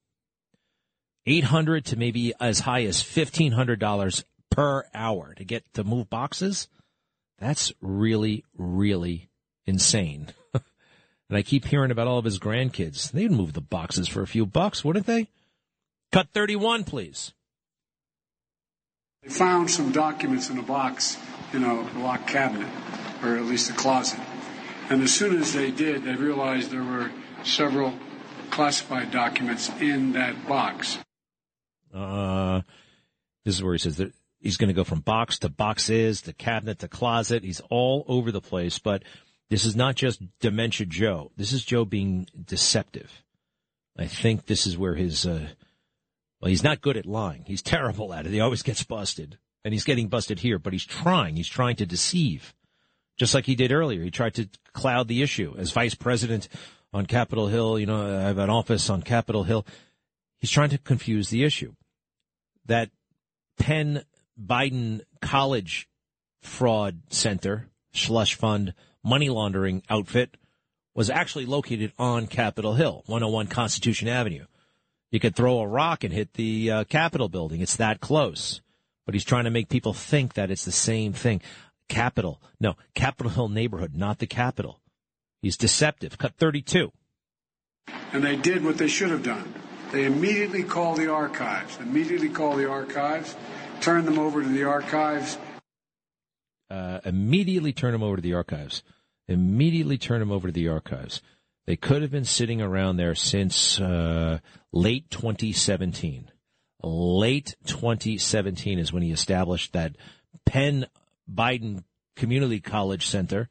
$800 to maybe as high as $1,500 per hour to move boxes. That's really, really insane. And I keep hearing about all of his grandkids. They'd move the boxes for a few bucks, wouldn't they? Cut 31, please. They found some documents in a box in a locked cabinet, or at least a closet. And as soon as they did, they realized there were several classified documents in that box. This is where he says that he's going to go from box to boxes to cabinet to closet. He's all over the place, but this is not just Dementia Joe. This is Joe being deceptive. I think this is where his, he's not good at lying. He's terrible at it. He always gets busted, and he's getting busted here, but he's trying to deceive. Just like he did earlier. He tried to cloud the issue as vice president on Capitol Hill. You know, I have an office on Capitol Hill. He's trying to confuse the issue. That Penn Biden College fraud center, slush fund, money laundering outfit was actually located on Capitol Hill, 101 Constitution Avenue. You could throw a rock and hit the Capitol building. It's that close. But he's trying to make people think that it's the same thing. Capitol Hill neighborhood, not the Capitol. He's deceptive. Cut 32. And they did what they should have done. They immediately called the archives, turned them over to the archives. Immediately turn them over to the archives. They could have been sitting around there since late 2017. Late 2017 is when he established that Penn Biden Community College Center.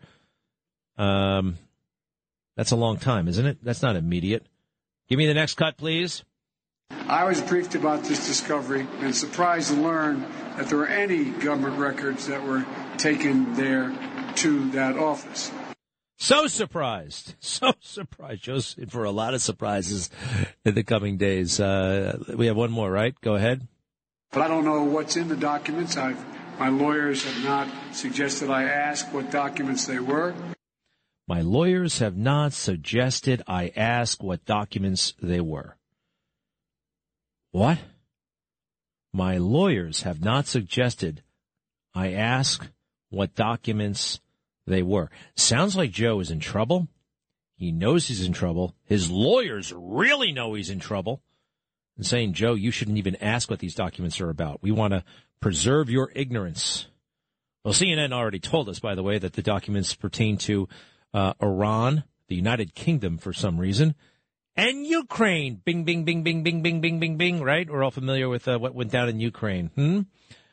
That's a long time, isn't it? That's not immediate. Give me the next cut, please. I was briefed about this discovery and surprised to learn that there were any government records that were taken there to that office. So surprised. Joe's in for a lot of surprises in the coming days. We have one more, right? Go ahead. But I don't know what's in the documents. My lawyers have not suggested I ask what documents they were. My lawyers have not suggested I ask what documents they were. What? My lawyers have not suggested I ask what documents they were. Sounds like Joe is in trouble. He knows he's in trouble. His lawyers really know he's in trouble. And saying, Joe, you shouldn't even ask what these documents are about. We want to preserve your ignorance. Well, CNN already told us, by the way, that the documents pertain to Iran, the United Kingdom for some reason, and Ukraine. Bing, bing, bing, bing, bing, bing, bing, bing, bing, right? We're all familiar with what went down in Ukraine.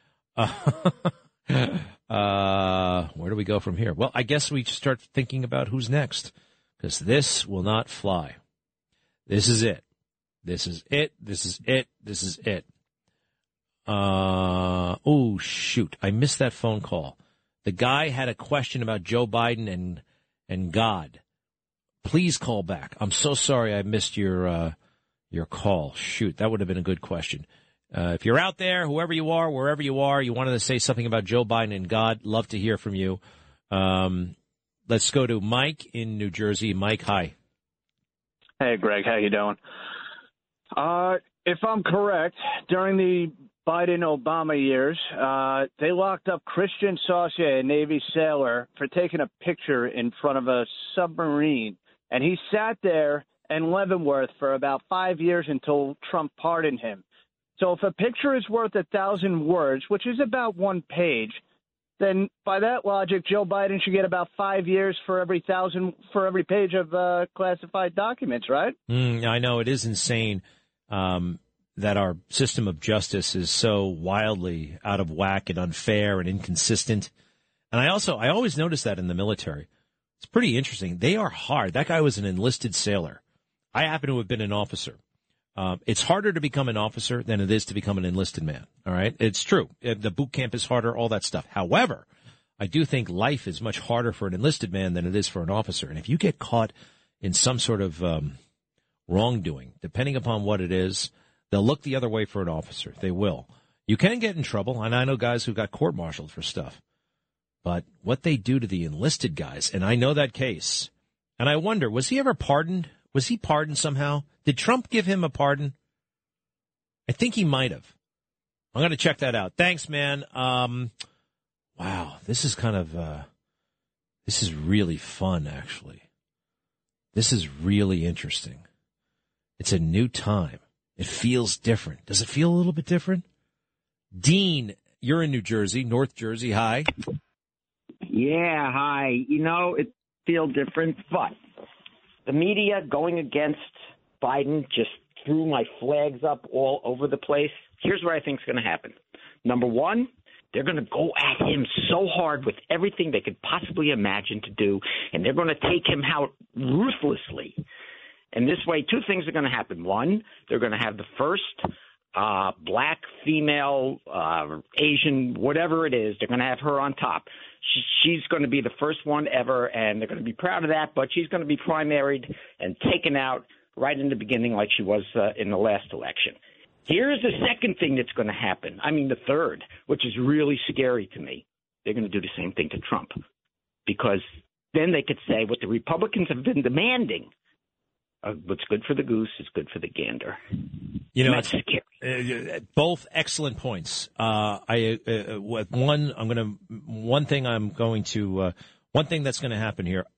Where do we go from here? Well, I guess we start thinking about who's next, because this will not fly. This is it. Oh, shoot. I missed that phone call. The guy had a question about Joe Biden and God. Please call back. I'm so sorry I missed your call. Shoot, that would have been a good question. If you're out there, whoever you are, wherever you are, you wanted to say something about Joe Biden and God, love to hear from you. Let's go to Mike in New Jersey. Mike, hi. Hey, Greg. How you doing? If I'm correct, during the Biden-Obama years, they locked up Christian Saucier, a Navy sailor, for taking a picture in front of a submarine. And he sat there in Leavenworth for about 5 years until Trump pardoned him. So if a picture is worth 1,000 words, which is about 1 page, then by that logic, Joe Biden should get about 5 years for every page of classified documents, right? I know it is insane that our system of justice is so wildly out of whack and unfair and inconsistent. And I always notice that in the military. It's pretty interesting. They are hard. That guy was an enlisted sailor. I happen to have been an officer. It's harder to become an officer than it is to become an enlisted man. All right. It's true. The boot camp is harder, all that stuff. However, I do think life is much harder for an enlisted man than it is for an officer. And if you get caught in some sort of wrongdoing, depending upon what it is, they'll look the other way for an officer. They will. You can get in trouble. And I know guys who got court-martialed for stuff. But what they do to the enlisted guys, and I know that case, and I wonder, was he ever pardoned? Was he pardoned somehow? Did Trump give him a pardon? I think he might have. I'm going to check that out. Thanks, man. Wow, this is kind of, this is really fun, actually. This is really interesting. It's a new time. It feels different. Does it feel a little bit different? Dean, you're in New Jersey, North Jersey. Hi. Yeah, hi. You know, it feels different, but the media going against Biden just threw my flags up all over the place. Here's what I think is going to happen. Number one, they're going to go at him so hard with everything they could possibly imagine to do, and they're going to take him out ruthlessly. And this way, two things are going to happen. One, they're going to have the first black, female, Asian, whatever it is, they're going to have her on top. She's going to be the first one ever, and they're going to be proud of that, but she's going to be primaried and taken out right in the beginning like she was in the last election. Here's the second thing that's going to happen. I mean, the third, which is really scary to me. They're going to do the same thing to Trump, because then they could say what the Republicans have been demanding. What's good for the goose is good for the gander. You know, that's scary. Both excellent points. One thing that's going to happen here.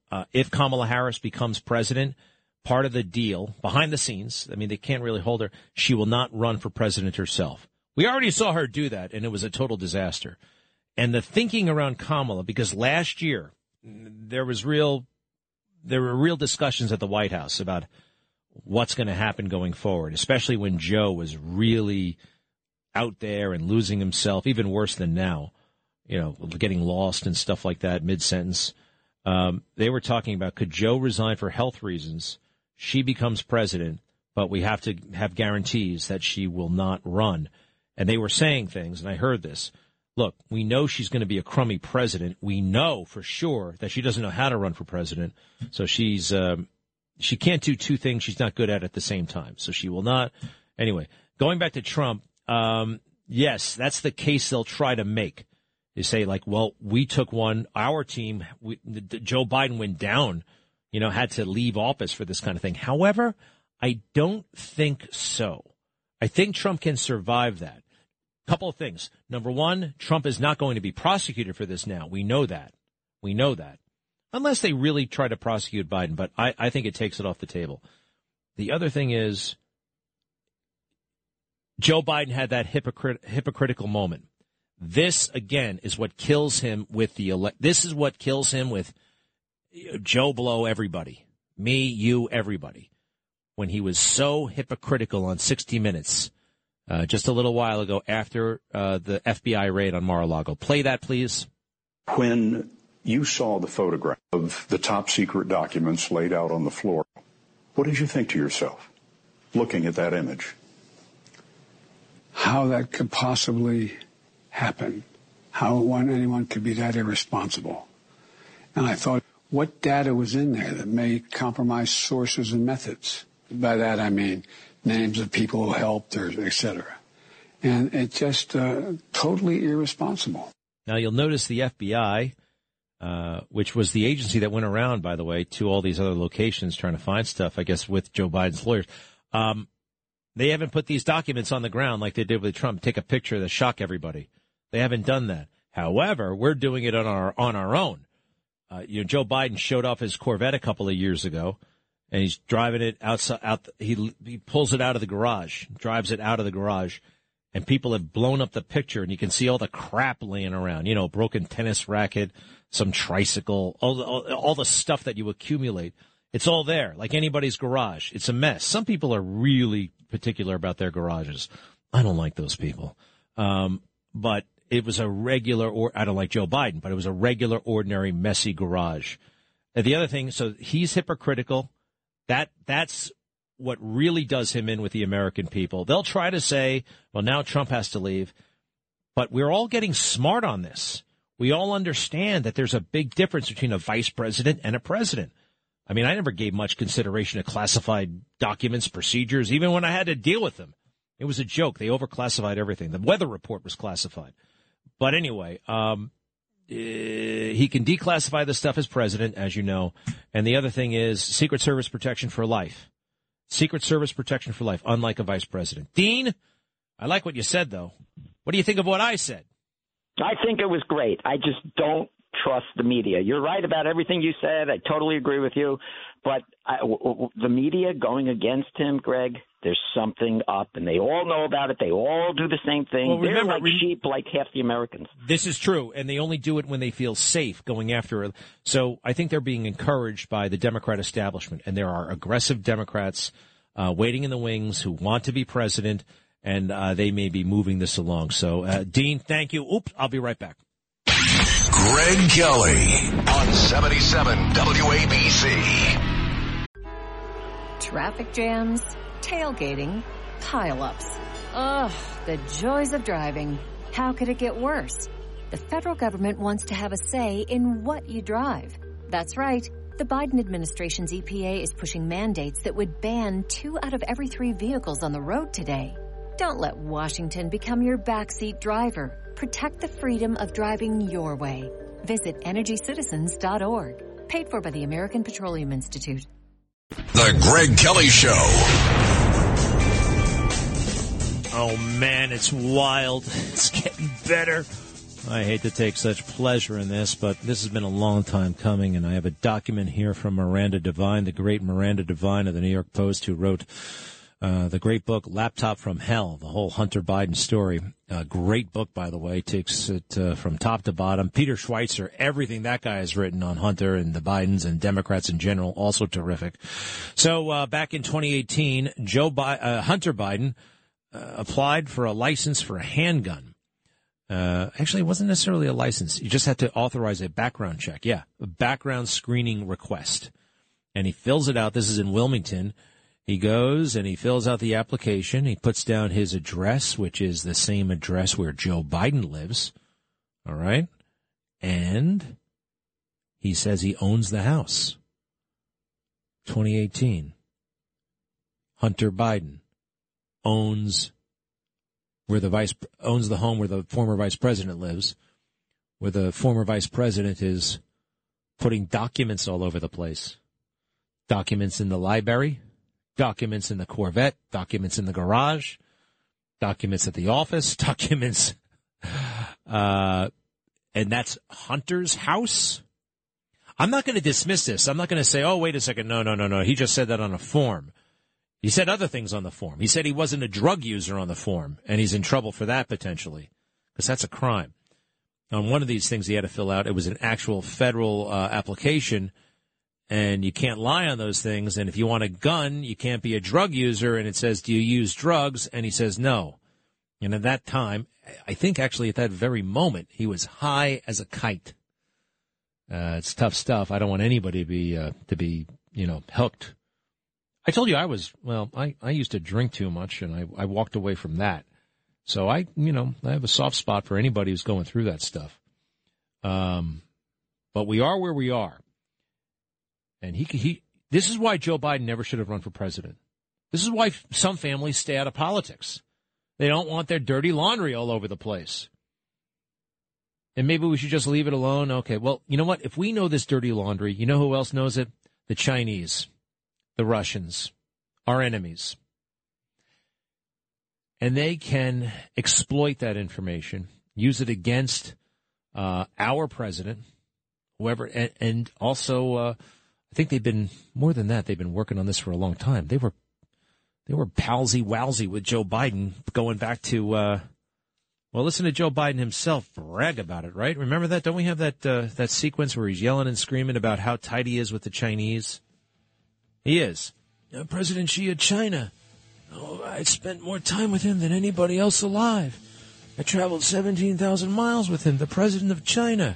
if Kamala Harris becomes president, part of the deal, behind the scenes, I mean, they can't really hold her, she will not run for president herself. We already saw her do that, and it was a total disaster. And the thinking around Kamala, because last year there were real discussions at the White House about what's going to happen going forward, especially when Joe was really out there and losing himself, even worse than now, getting lost and stuff like that mid-sentence. They were talking about, could Joe resign for health reasons? She becomes president, but we have to have guarantees that she will not run. And they were saying things, and I heard this. Look, we know she's going to be a crummy president. We know for sure that she doesn't know how to run for president. So she can't do two things she's not good at the same time. So she will not. Anyway, going back to Trump, yes, that's the case they'll try to make. They say, like, well, we took one, our team, Joe Biden went down, had to leave office for this kind of thing. However, I don't think so. I think Trump can survive that. Couple of things. Number one, Trump is not going to be prosecuted for this now. We know that. Unless they really try to prosecute Biden, but I think it takes it off the table. The other thing is, Joe Biden had that hypocritical moment. This, again, is what kills him with this is what kills him with Joe Blow, everybody. Me, you, everybody. When he was so hypocritical on 60 Minutes just a little while ago after the FBI raid on Mar-a-Lago. Play that, please. When you saw the photograph of the top secret documents laid out on the floor, what did you think to yourself, looking at that image? How that could possibly happen, how anyone could be that irresponsible. And I thought, what data was in there that may compromise sources and methods? By that I mean names of people who helped, or et cetera. And it's just totally irresponsible. Now, you'll notice the FBI, which was the agency that went around, by the way, to all these other locations trying to find stuff, I guess, with Joe Biden's lawyers. They haven't put these documents on the ground like they did with Trump. Take a picture to shock everybody. They haven't done that. However, we're doing it on our own. Joe Biden showed off his Corvette a couple of years ago, and he's driving it outside. He pulls it out of the garage, drives it out of the garage, and people have blown up the picture, and you can see all the crap laying around. Broken tennis racket, some tricycle, all the stuff that you accumulate. It's all there, like anybody's garage. It's a mess. Some people are really particular about their garages. I don't like those people. But it was a regular, I don't like Joe Biden, but it was a regular, ordinary, messy garage. And the other thing, so he's hypocritical. That's what really does him in with the American people. They'll try to say, well, now Trump has to leave. But we're all getting smart on this. We all understand that there's a big difference between a vice president and a president. I mean, I never gave much consideration to classified documents, procedures, even when I had to deal with them. It was a joke. They overclassified everything. The weather report was classified. But anyway, he can declassify the stuff as president, as you know. And the other thing is Secret Service protection for life. Secret Service protection for life, unlike a vice president. Dean, I like what you said, though. What do you think of what I said? I think it was great. I just don't trust the media. You're right about everything you said. I totally agree with you. But the media going against him, Greg, there's something up, and they all know about it. They all do the same thing. Well, they're like sheep, like half the Americans. This is true, and they only do it when they feel safe going after it. So I think they're being encouraged by the Democrat establishment, and there are aggressive Democrats waiting in the wings who want to be president, and they may be moving this along. So, Dean, thank you. Oops, I'll be right back. Greg Kelly on 77 WABC. Traffic jams, tailgating, pileups. Ugh, the joys of driving. How could it get worse? The federal government wants to have a say in what you drive. That's right. The Biden administration's EPA is pushing mandates that would ban 2 out of every 3 vehicles on the road today. Don't let Washington become your backseat driver. Protect the freedom of driving your way. Visit EnergyCitizens.org. Paid for by the American Petroleum Institute. The Greg Kelly Show. Oh, man, it's wild. It's getting better. I hate to take such pleasure in this, but this has been a long time coming, and I have a document here from Miranda Devine, the great Miranda Devine of the New York Post, who wrote the great book, Laptop from Hell, the whole Hunter Biden story. Great book, by the way, takes it from top to bottom. Peter Schweitzer, everything that guy has written on Hunter and the Bidens and Democrats in general, also terrific. So back in 2018, Hunter Biden applied for a license for a handgun. Actually, it wasn't necessarily a license. You just had to authorize a background check. Yeah, a background screening request. And he fills it out. This is in Wilmington. He goes and he fills out the application. He puts down his address, which is the same address where Joe Biden lives. All right. And he says he owns the house. 2018. Hunter Biden owns the home where the former vice president lives, where the former vice president is putting documents all over the place. Documents in the library, documents in the Corvette, documents in the garage, documents at the office, documents, and that's Hunter's house. I'm not going to dismiss this. I'm not going to say, oh, wait a second. No. He just said that on a form. He said other things on the form. He said he wasn't a drug user on the form, and he's in trouble for that potentially, because that's a crime. On one of these things he had to fill out, it was an actual federal application, and you can't lie on those things. And if you want a gun, you can't be a drug user, and it says, do you use drugs? And he says no. And at that time, I think actually at that very moment, he was high as a kite. It's tough stuff. I don't want anybody to be hooked. I told you I used to drink too much, and I walked away from that. So I have a soft spot for anybody who's going through that stuff. But we are where we are. And this is why Joe Biden never should have run for president. This is why some families stay out of politics. They don't want their dirty laundry all over the place. And maybe we should just leave it alone. Okay, well, you know what? If we know this dirty laundry, you know who else knows it? The Chinese. The Russians, our enemies. And they can exploit that information, use it against our president, whoever, and also I think they've been, more than that, they've been working on this for a long time. They were palsy-walsy with Joe Biden going back to, listen to Joe Biden himself brag about it, right? Remember that? Don't we have that sequence where he's yelling and screaming about how tight he is with the Chinese? He is. President Xi of China. Oh, I spent more time with him than anybody else alive. I traveled 17,000 miles with him, the president of China.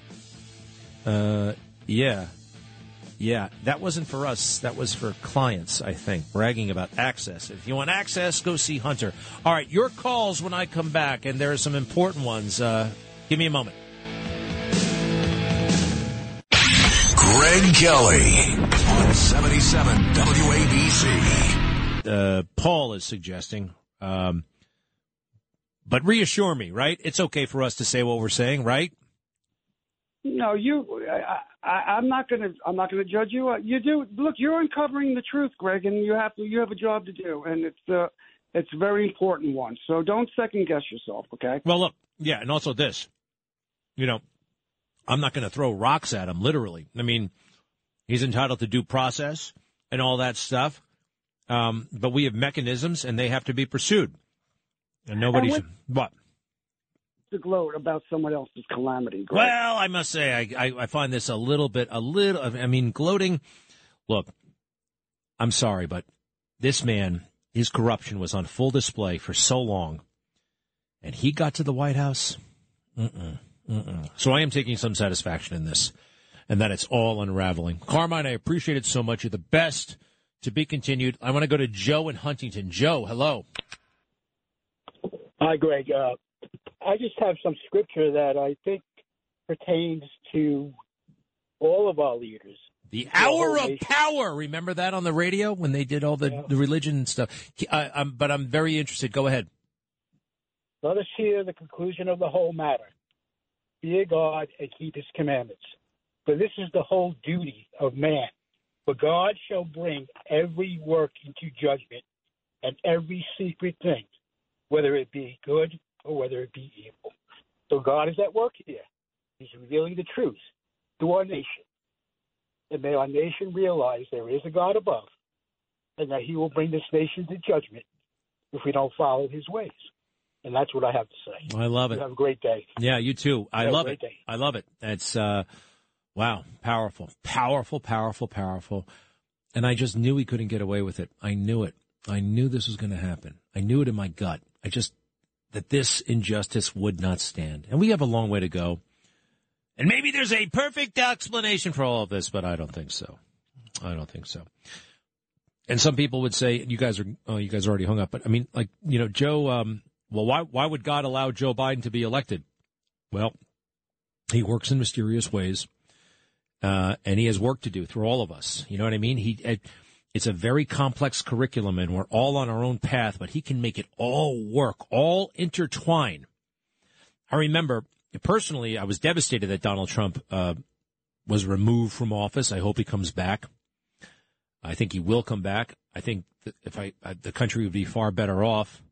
Yeah. That wasn't for us. That was for clients, I think, bragging about access. If you want access, go see Hunter. All right, your calls when I come back, and there are some important ones. Give me a moment. Greg Kelly on 77 WABC. Paul is suggesting, but reassure me, right? It's okay for us to say what we're saying, right? No, I'm not going to judge you. You do. Look, you're uncovering the truth, Greg, and you have a job to do, and it's a very important one. So don't second guess yourself, okay? Well, look, yeah, and also this, I'm not going to throw rocks at him, literally. I mean, he's entitled to due process and all that stuff. But we have mechanisms, and they have to be pursued. And nobody should. What? To gloat about someone else's calamity. Greg. Well, I must say, I find this a little, I mean, gloating. Look, I'm sorry, but this man, his corruption was on full display for so long. And he got to the White House. So I am taking some satisfaction in this, and that it's all unraveling. Carmine, I appreciate it so much. You're the best. To be continued. I want to go to Joe in Huntington. Joe, hello. Hi, Greg. I just have some scripture that I think pertains to all of our leaders. The hour of power. Remember that on the radio when they did all the religion and stuff? But I'm very interested. Go ahead. Let us hear the conclusion of the whole matter. Fear God and keep his commandments. For this is the whole duty of man. For God shall bring every work into judgment and every secret thing, whether it be good or whether it be evil. So God is at work here. He's revealing the truth to our nation. And may our nation realize there is a God above and that he will bring this nation to judgment if we don't follow his ways. And that's what I have to say. I love it. You have a great day. Yeah, you too. I love it. Day. I love it. It's, wow, powerful, powerful, powerful, powerful. And I just knew he couldn't get away with it. I knew it. I knew this was going to happen. I knew it in my gut. That this injustice would not stand. And we have a long way to go. And maybe there's a perfect explanation for all of this, but I don't think so. I don't think so. And some people would say, you guys are already hung up. But I mean, like, you know, Joe, well, why would God allow Joe Biden to be elected? Well, he works in mysterious ways. And he has work to do through all of us. You know what I mean? It's a very complex curriculum, and we're all on our own path, but he can make it all work, all intertwine. I remember, personally, I was devastated that Donald Trump was removed from office. I hope he comes back. I think he will come back. I think that the country would be far better off.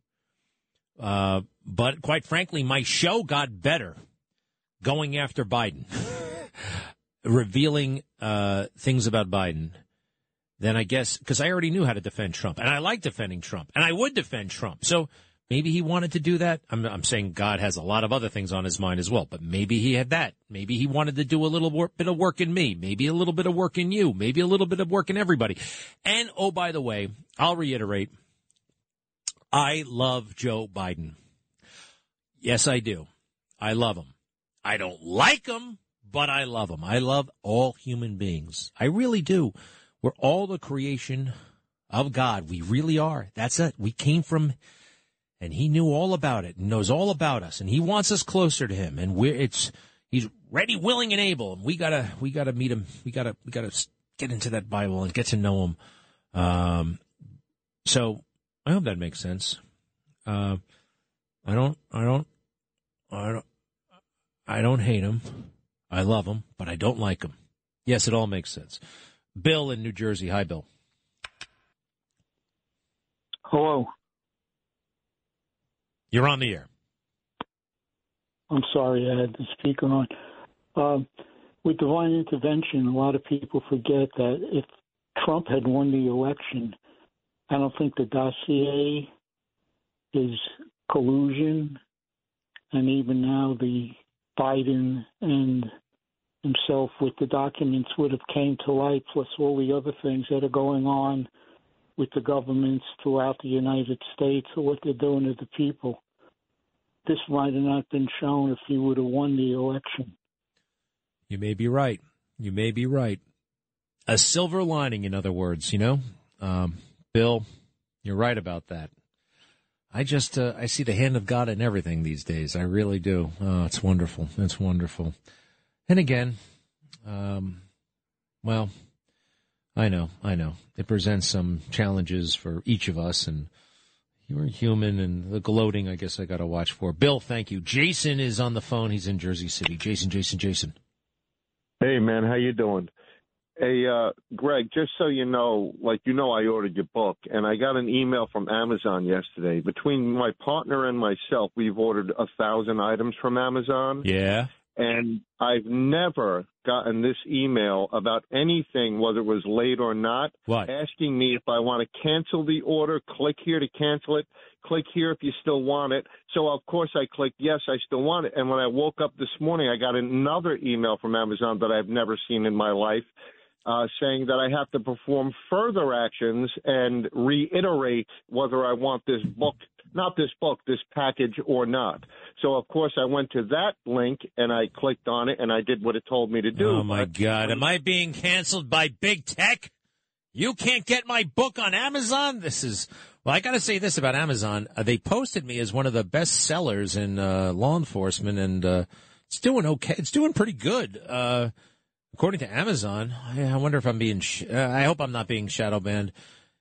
But quite frankly, my show got better going after Biden, revealing things about Biden. Then I guess, because I already knew how to defend Trump, and I like defending Trump, and I would defend Trump. So maybe he wanted to do that. I'm saying God has a lot of other things on his mind as well, but maybe he had that. Maybe he wanted to do a little bit of work in me, maybe a little bit of work in you, maybe a little bit of work in everybody. And, oh, by the way, I'll reiterate, I love Joe Biden. Yes, I do. I love him. I don't like him, but I love him. I love all human beings. I really do. We're all the creation of God. We really are. That's it. We came from, and he knew all about it and knows all about us, and he wants us closer to him. And he's ready, willing, and able. And we gotta meet him. We gotta get into that Bible and get to know him. So I hope that makes sense. I don't hate him. I love him, but I don't like him. Yes, it all makes sense. Bill in New Jersey. Hi, Bill. Hello. You're on the air. I'm sorry, I had the speaker on. With divine intervention, a lot of people forget that if Trump had won the election, I don't think the dossier is collusion, and even now the Biden and himself with the documents would have came to light, plus all the other things that are going on with the governments throughout the United States or what they're doing to the people. This might have not been shown if he would have won the election. You may be right. You may be right. A silver lining, in other words, you know? Bill, you're right about that. I just, I see the hand of God in everything these days. I really do. Oh, it's wonderful. It's wonderful. And again, well, I know. It presents some challenges for each of us, and you're human, and the gloating, I guess I got to watch for. Bill, thank you. Jason is on the phone. He's in Jersey City. Jason. Hey, man, how you doing? Hey, Greg, just so you know, I ordered your book, and I got an email from Amazon yesterday. Between my partner and myself, we've ordered 1,000 items from Amazon. Yeah. And I've never gotten this email about anything, whether it was late or not, asking me if I want to cancel the order. Click here to cancel it. Click here if you still want it. So, of course, I clicked yes, I still want it. And when I woke up this morning, I got another email from Amazon that I've never seen in my life, saying that I have to perform further actions and reiterate whether I want this package or not. So, of course, I went to that link and I clicked on it and I did what it told me to do. Oh, my God. Am I being canceled by big tech? You can't get my book on Amazon? Well, I got to say this about Amazon. They posted me as one of the best sellers in law enforcement, and it's doing okay. It's doing pretty good. According to Amazon, I wonder if I'm being, I hope I'm not being shadow banned.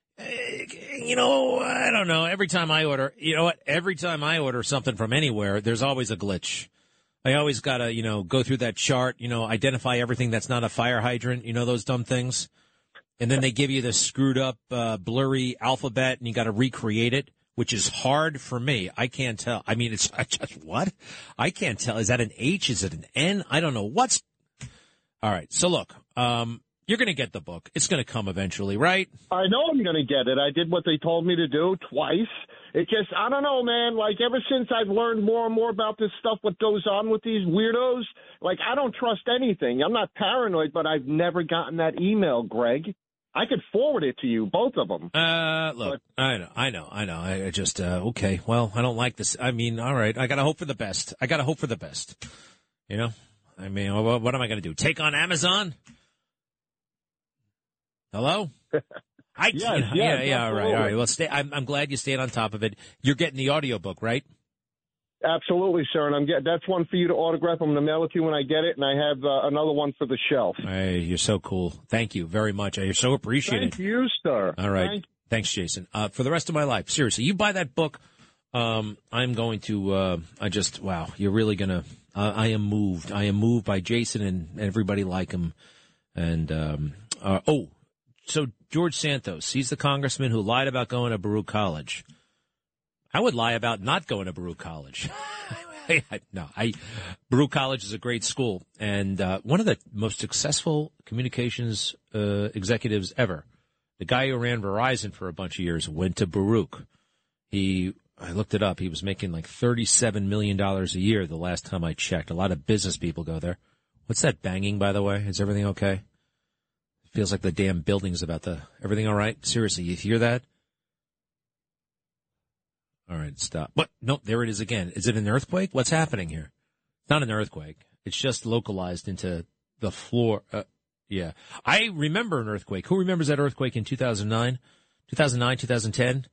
I don't know. Every time I order something from anywhere, there's always a glitch. I always got to, go through that chart, identify everything that's not a fire hydrant, those dumb things. And then they give you this screwed up, blurry alphabet, and you got to recreate it which is hard for me. I can't tell. I mean, I just what? I can't tell. Is that an H? Is it an N? I don't know. What's all right? So look, you're going to get the book. It's going to come eventually, right? I know I'm going to get it. I did what they told me to do twice. It just, I don't know, man. Like, ever since I've learned more and more about this stuff, what goes on with these weirdos, like, I don't trust anything. I'm not paranoid, but I've never gotten that email, Greg. I could forward it to you, both of them. Look, I know. I just, okay, well, I don't like this. I mean, all right, I got to hope for the best. You know? I mean, what am I going to do? Take on Amazon? Hello? Yes, yeah. All right. Well, I'm glad you stayed on top of it. You're getting the audiobook, right? Absolutely, sir. And that's one for you to autograph. I'm going to mail it to you when I get it, and I have another one for the shelf. Hey, you're so cool. Thank you very much. I so appreciate it. Thank you, sir. All right. Thanks, Jason. For the rest of my life, seriously, you buy that book. I'm going to. Wow. You're really gonna. I am moved. I am moved by Jason and everybody like him. And so George Santos, he's the congressman who lied about going to Baruch College. I would lie about not going to Baruch College. Baruch College is a great school, and one of the most successful communications executives ever. The guy who ran Verizon for a bunch of years went to Baruch. I looked it up. He was making like $37 million a year the last time I checked. A lot of business people go there. What's that banging, by the way? Is everything okay? Feels like the damn building's about to... Everything all right? Seriously, you hear that? All right, stop. What? No, there it is again. Is it an earthquake? What's happening here? It's not an earthquake. It's just localized into the floor. Yeah. I remember an earthquake. Who remembers that earthquake in 2009? 2009, 2010?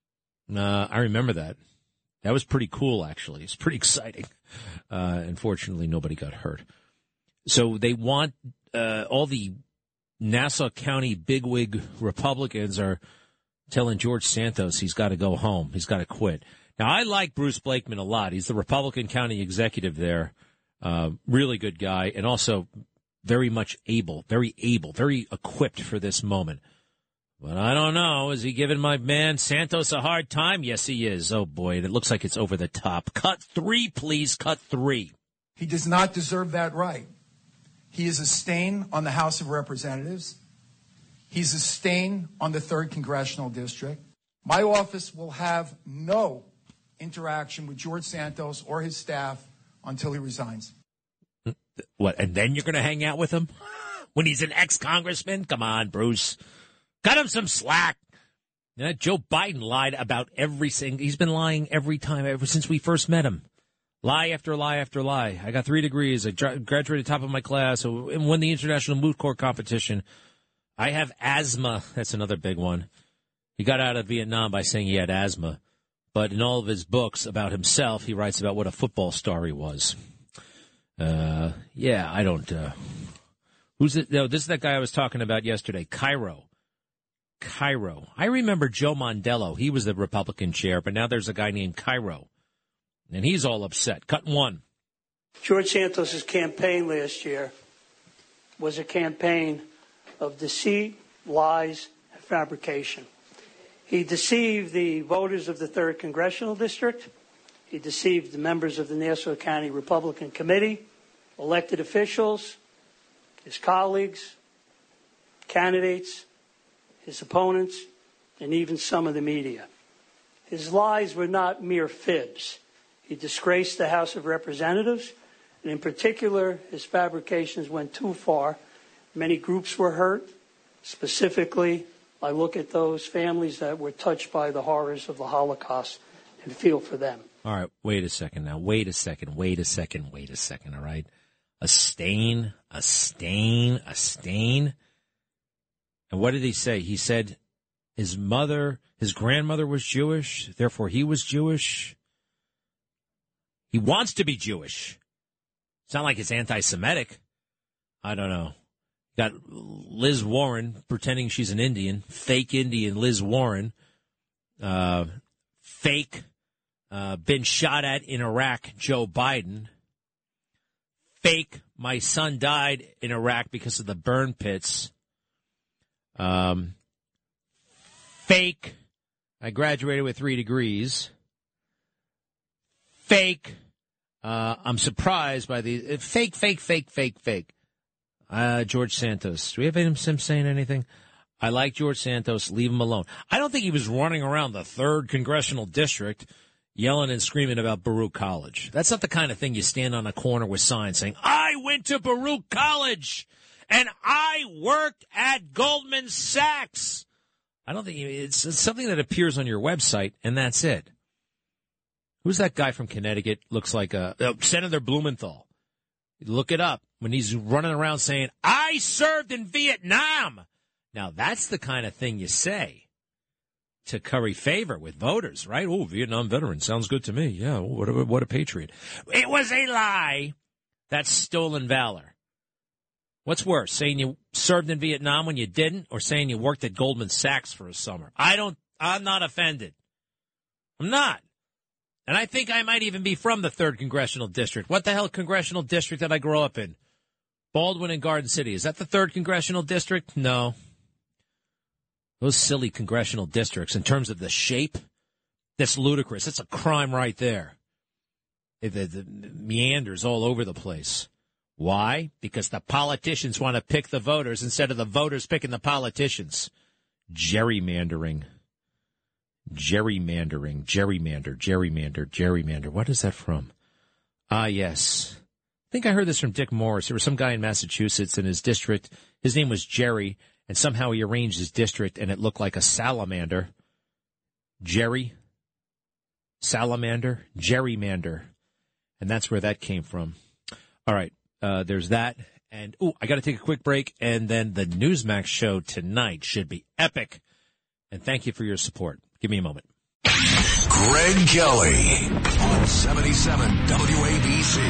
I remember that. That was pretty cool, actually. It's pretty exciting. Unfortunately, nobody got hurt. So they want all the Nassau County bigwig Republicans are telling George Santos he's got to go home. He's got to quit. Now, I like Bruce Blakeman a lot. He's the Republican county executive there. Really good guy, and also very able, very equipped for this moment. But I don't know. Is he giving my man Santos a hard time? Yes, he is. Oh, boy, and it looks like it's over the top. Cut 3, please. Cut 3. He does not deserve that right. He is a stain on the House of Representatives. He's a stain on the 3rd Congressional District. My office will have no interaction with George Santos or his staff until he resigns. What, and then you're going to hang out with him? When he's an ex-congressman? Come on, Bruce. Cut him some slack. Joe Biden lied about everything. He's been lying every time, ever since we first met him. Lie after lie after lie. I got 3 degrees. I graduated top of my class. I won the International Moot Court competition. I have asthma. That's another big one. He got out of Vietnam by saying he had asthma. But in all of his books about himself, he writes about what a football star he was. Yeah, I don't... Who's it? No, this is that guy I was talking about yesterday, Cairo. I remember Joe Mondello. He was the Republican chair, but now there's a guy named Cairo. And he's all upset. Cut 1. George Santos' campaign last year was a campaign of deceit, lies, and fabrication. He deceived the voters of the 3rd Congressional District. He deceived the members of the Nassau County Republican Committee, elected officials, his colleagues, candidates, his opponents, and even some of the media. His lies were not mere fibs. He disgraced the House of Representatives, and in particular, his fabrications went too far. Many groups were hurt. Specifically, I look at those families that were touched by the horrors of the Holocaust and feel for them. All right, wait a second now. Wait a second, all right? A stain. And what did he say? He said his grandmother was Jewish, therefore he was Jewish. He wants to be Jewish. It's not like it's anti-Semitic. I don't know. Got Liz Warren pretending she's an Indian, fake Indian Liz Warren, fake been shot at in Iraq Joe Biden, fake my son died in Iraq because of the burn pits, fake I graduated with 3 degrees. Fake. I'm surprised by the fake. George Santos. Do we have him saying anything? I like George Santos. Leave him alone. I don't think he was running around the 3rd Congressional District yelling and screaming about Baruch College. That's not the kind of thing you stand on a corner with signs saying, I went to Baruch College and I worked at Goldman Sachs. I don't think it's something that appears on your website, and that's it. Who's that guy from Connecticut? Looks like Senator Blumenthal. Look it up when he's running around saying, I served in Vietnam. Now, that's the kind of thing you say to curry favor with voters, right? Oh, Vietnam veteran. Sounds good to me. Yeah, what a patriot. It was a lie. That's stolen valor. What's worse, saying you served in Vietnam when you didn't, or saying you worked at Goldman Sachs for a summer? I'm not offended. I'm not. And I think I might even be from the 3rd Congressional District. What the hell congressional district did I grow up in? Baldwin and Garden City. Is that the 3rd Congressional District? No. Those silly congressional districts, in terms of the shape, that's ludicrous. That's a crime right there. The meanders all over the place. Why? Because the politicians want to pick the voters instead of the voters picking the politicians. Gerrymandering. Gerrymander. What is that from? Yes. I think I heard this from Dick Morris. There was some guy in Massachusetts in his district. His name was Jerry, and somehow he arranged his district, and it looked like a salamander. Salamander. Gerrymander. And that's where that came from. All right. There's that. And, I got to take a quick break, and then the Newsmax show tonight should be epic. And thank you for your support. Give me a moment. Greg Kelly on 77 WABC.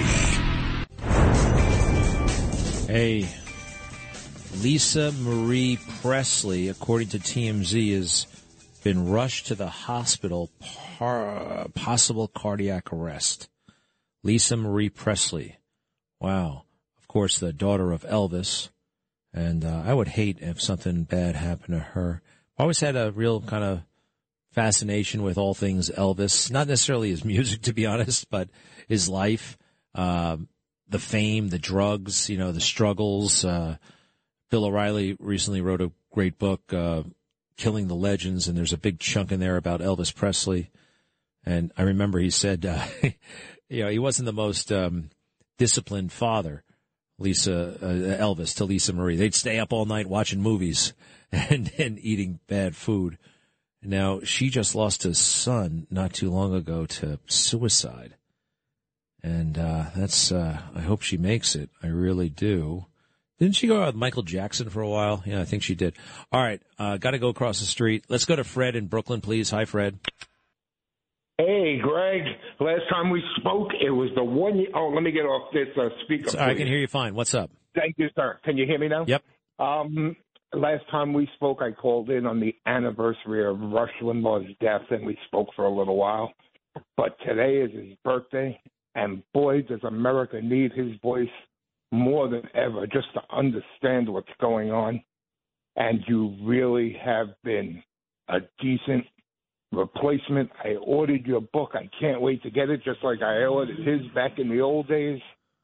Hey, Lisa Marie Presley, according to TMZ, has been rushed to the hospital, possible cardiac arrest. Lisa Marie Presley. Wow. Of course, the daughter of Elvis. And I would hate if something bad happened to her. I always had a real kind of fascination with all things Elvis. Not necessarily his music, to be honest, but his life, the fame, the drugs, the struggles. Bill O'Reilly recently wrote a great book, Killing the Legends, and there's a big chunk in there about Elvis Presley. And I remember he said, he wasn't the most disciplined father, Elvis, to Lisa Marie. They'd stay up all night watching movies and eating bad food. Now, she just lost a son not too long ago to suicide. And that's, I hope she makes it. I really do. Didn't she go out with Michael Jackson for a while? Yeah, I think she did. All right, got to go across the street. Let's go to Fred in Brooklyn, please. Hi, Fred. Hey, Greg. Last time we spoke, it was the 1 year. Oh, let me get off this speaker. I can hear you fine. What's up? Thank you, sir. Can you hear me now? Yep. Last time we spoke, I called in on the anniversary of Rush Limbaugh's death, and we spoke for a little while. But today is his birthday, and boy, does America need his voice more than ever just to understand what's going on. And you really have been a decent replacement. I ordered your book. I can't wait to get it, just like I ordered his back in the old days.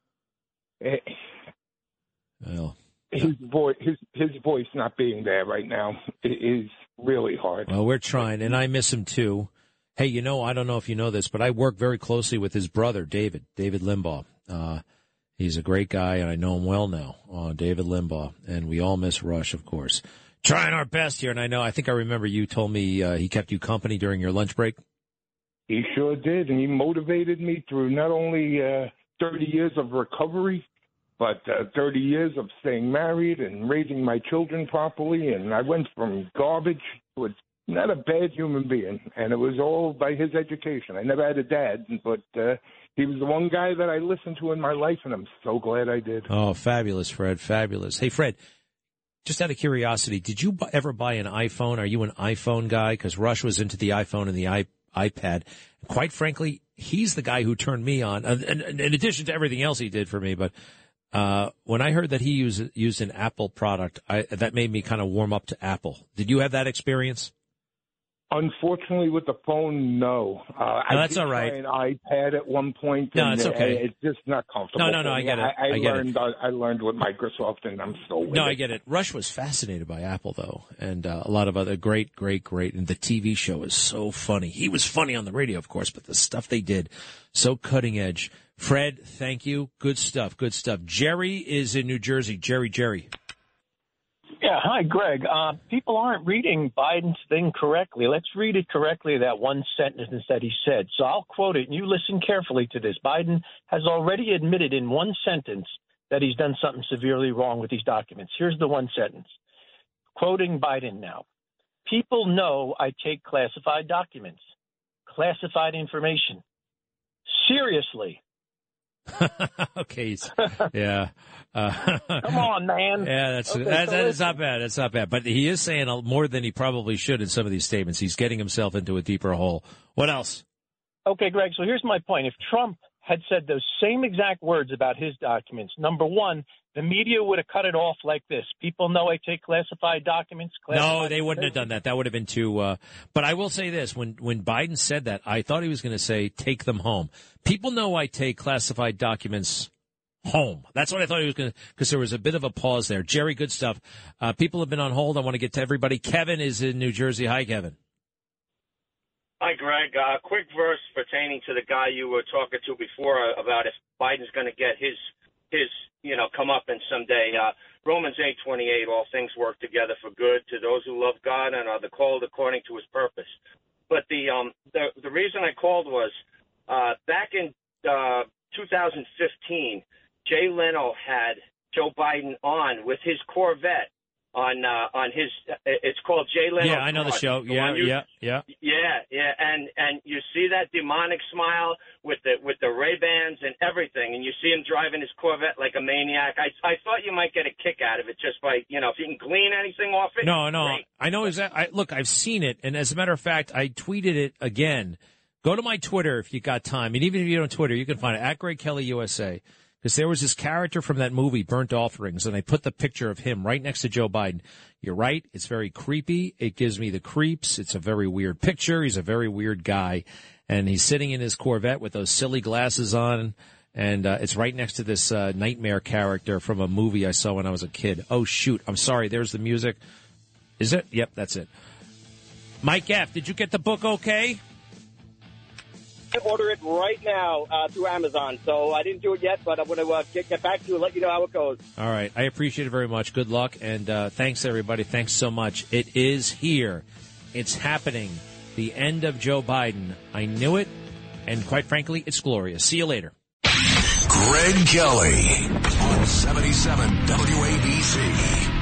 Well, his voice not being there right now is really hard. Well, we're trying, and I miss him too. Hey, I don't know if you know this, but I work very closely with his brother, David Limbaugh. He's a great guy, and I know him well now, David Limbaugh, and we all miss Rush, of course. Trying our best here, and I think I remember you told me he kept you company during your lunch break. He sure did, and he motivated me through not only 30 years of recovery, but 30 years of staying married and raising my children properly, and I went from garbage to not a bad human being, and it was all by his education. I never had a dad, but he was the one guy that I listened to in my life, and I'm so glad I did. Oh, fabulous, Fred, fabulous. Hey, Fred, just out of curiosity, did you ever buy an iPhone? Are you an iPhone guy? Because Rush was into the iPhone and the iPad. And quite frankly, he's the guy who turned me on, in addition to everything else he did for me. But when I heard that he used an Apple product, that made me kind of warm up to Apple. Did you have that experience? Unfortunately, with the phone, no. No, that's all right. I did try an iPad at one point. No, and it's okay. It's just not comfortable. No, I get it. I learned with Microsoft, and I'm still with it. I get it. Rush was fascinated by Apple, though, and a lot of other great. And the TV show is so funny. He was funny on the radio, of course, but the stuff they did, so cutting edge. Fred, thank you. Good stuff. Jerry is in New Jersey. Jerry. Yeah, hi, Greg. People aren't reading Biden's thing correctly. Let's read it correctly, that one sentence that he said. So I'll quote it, and you listen carefully to this. Biden has already admitted in one sentence that he's done something severely wrong with these documents. Here's the one sentence. Quoting Biden now. People know I take classified documents, classified information. Seriously. Okay. Yeah. Come on, man. Yeah, that's not bad. That's not bad. But he is saying more than he probably should in some of these statements. He's getting himself into a deeper hole. What else? Okay, Greg. So here's my point. If Trump had said those same exact words about his documents, number one, the media would have cut it off like this. People know I take classified documents. No, they wouldn't have done that. That would have been too. But I will say this: when Biden said that, I thought he was going to say, "Take them home." People know I take classified documents home. That's what I thought he was going to, because there was a bit of a pause there. Jerry, good stuff. People have been on hold. I want to get to everybody. Kevin is in New Jersey. Hi, Kevin. Hi, Greg. Quick verse pertaining to the guy you were talking to before about if Biden's going to get his comeuppance someday. Romans 8:28, all things work together for good to those who love God and are the called according to his purpose. But the reason I called was back in 2015, Jay Leno had Joe Biden on with his Corvette on his. It's called Jay Leno. Yeah, I know the show. Yeah. And you see that demonic smile with the Ray-Bans and everything, and you see him driving his Corvette like a maniac. I thought you might get a kick out of it just by, if you can glean anything off it. No, great. I know exactly. Look, I've seen it, and as a matter of fact, I tweeted it again. Go to my Twitter if you got time, and even if you don't Twitter, you can find it at Greg Kelly USA. Because there was this character from that movie, Burnt Offerings, and I put the picture of him right next to Joe Biden. You're right. It's very creepy. It gives me the creeps. It's a very weird picture. He's a very weird guy. And he's sitting in his Corvette with those silly glasses on. And it's right next to this nightmare character from a movie I saw when I was a kid. Oh, shoot. I'm sorry. There's the music. Is it? Yep, that's it. Mike F., did you get the book okay? Order it right now through Amazon. So I didn't do it yet, but I'm going to get back to you and let you know how it goes. All right. I appreciate it very much. Good luck. And thanks, everybody. Thanks so much. It is here. It's happening. The end of Joe Biden. I knew it. And quite frankly, it's glorious. See you later. Greg Kelly on 77 WABC.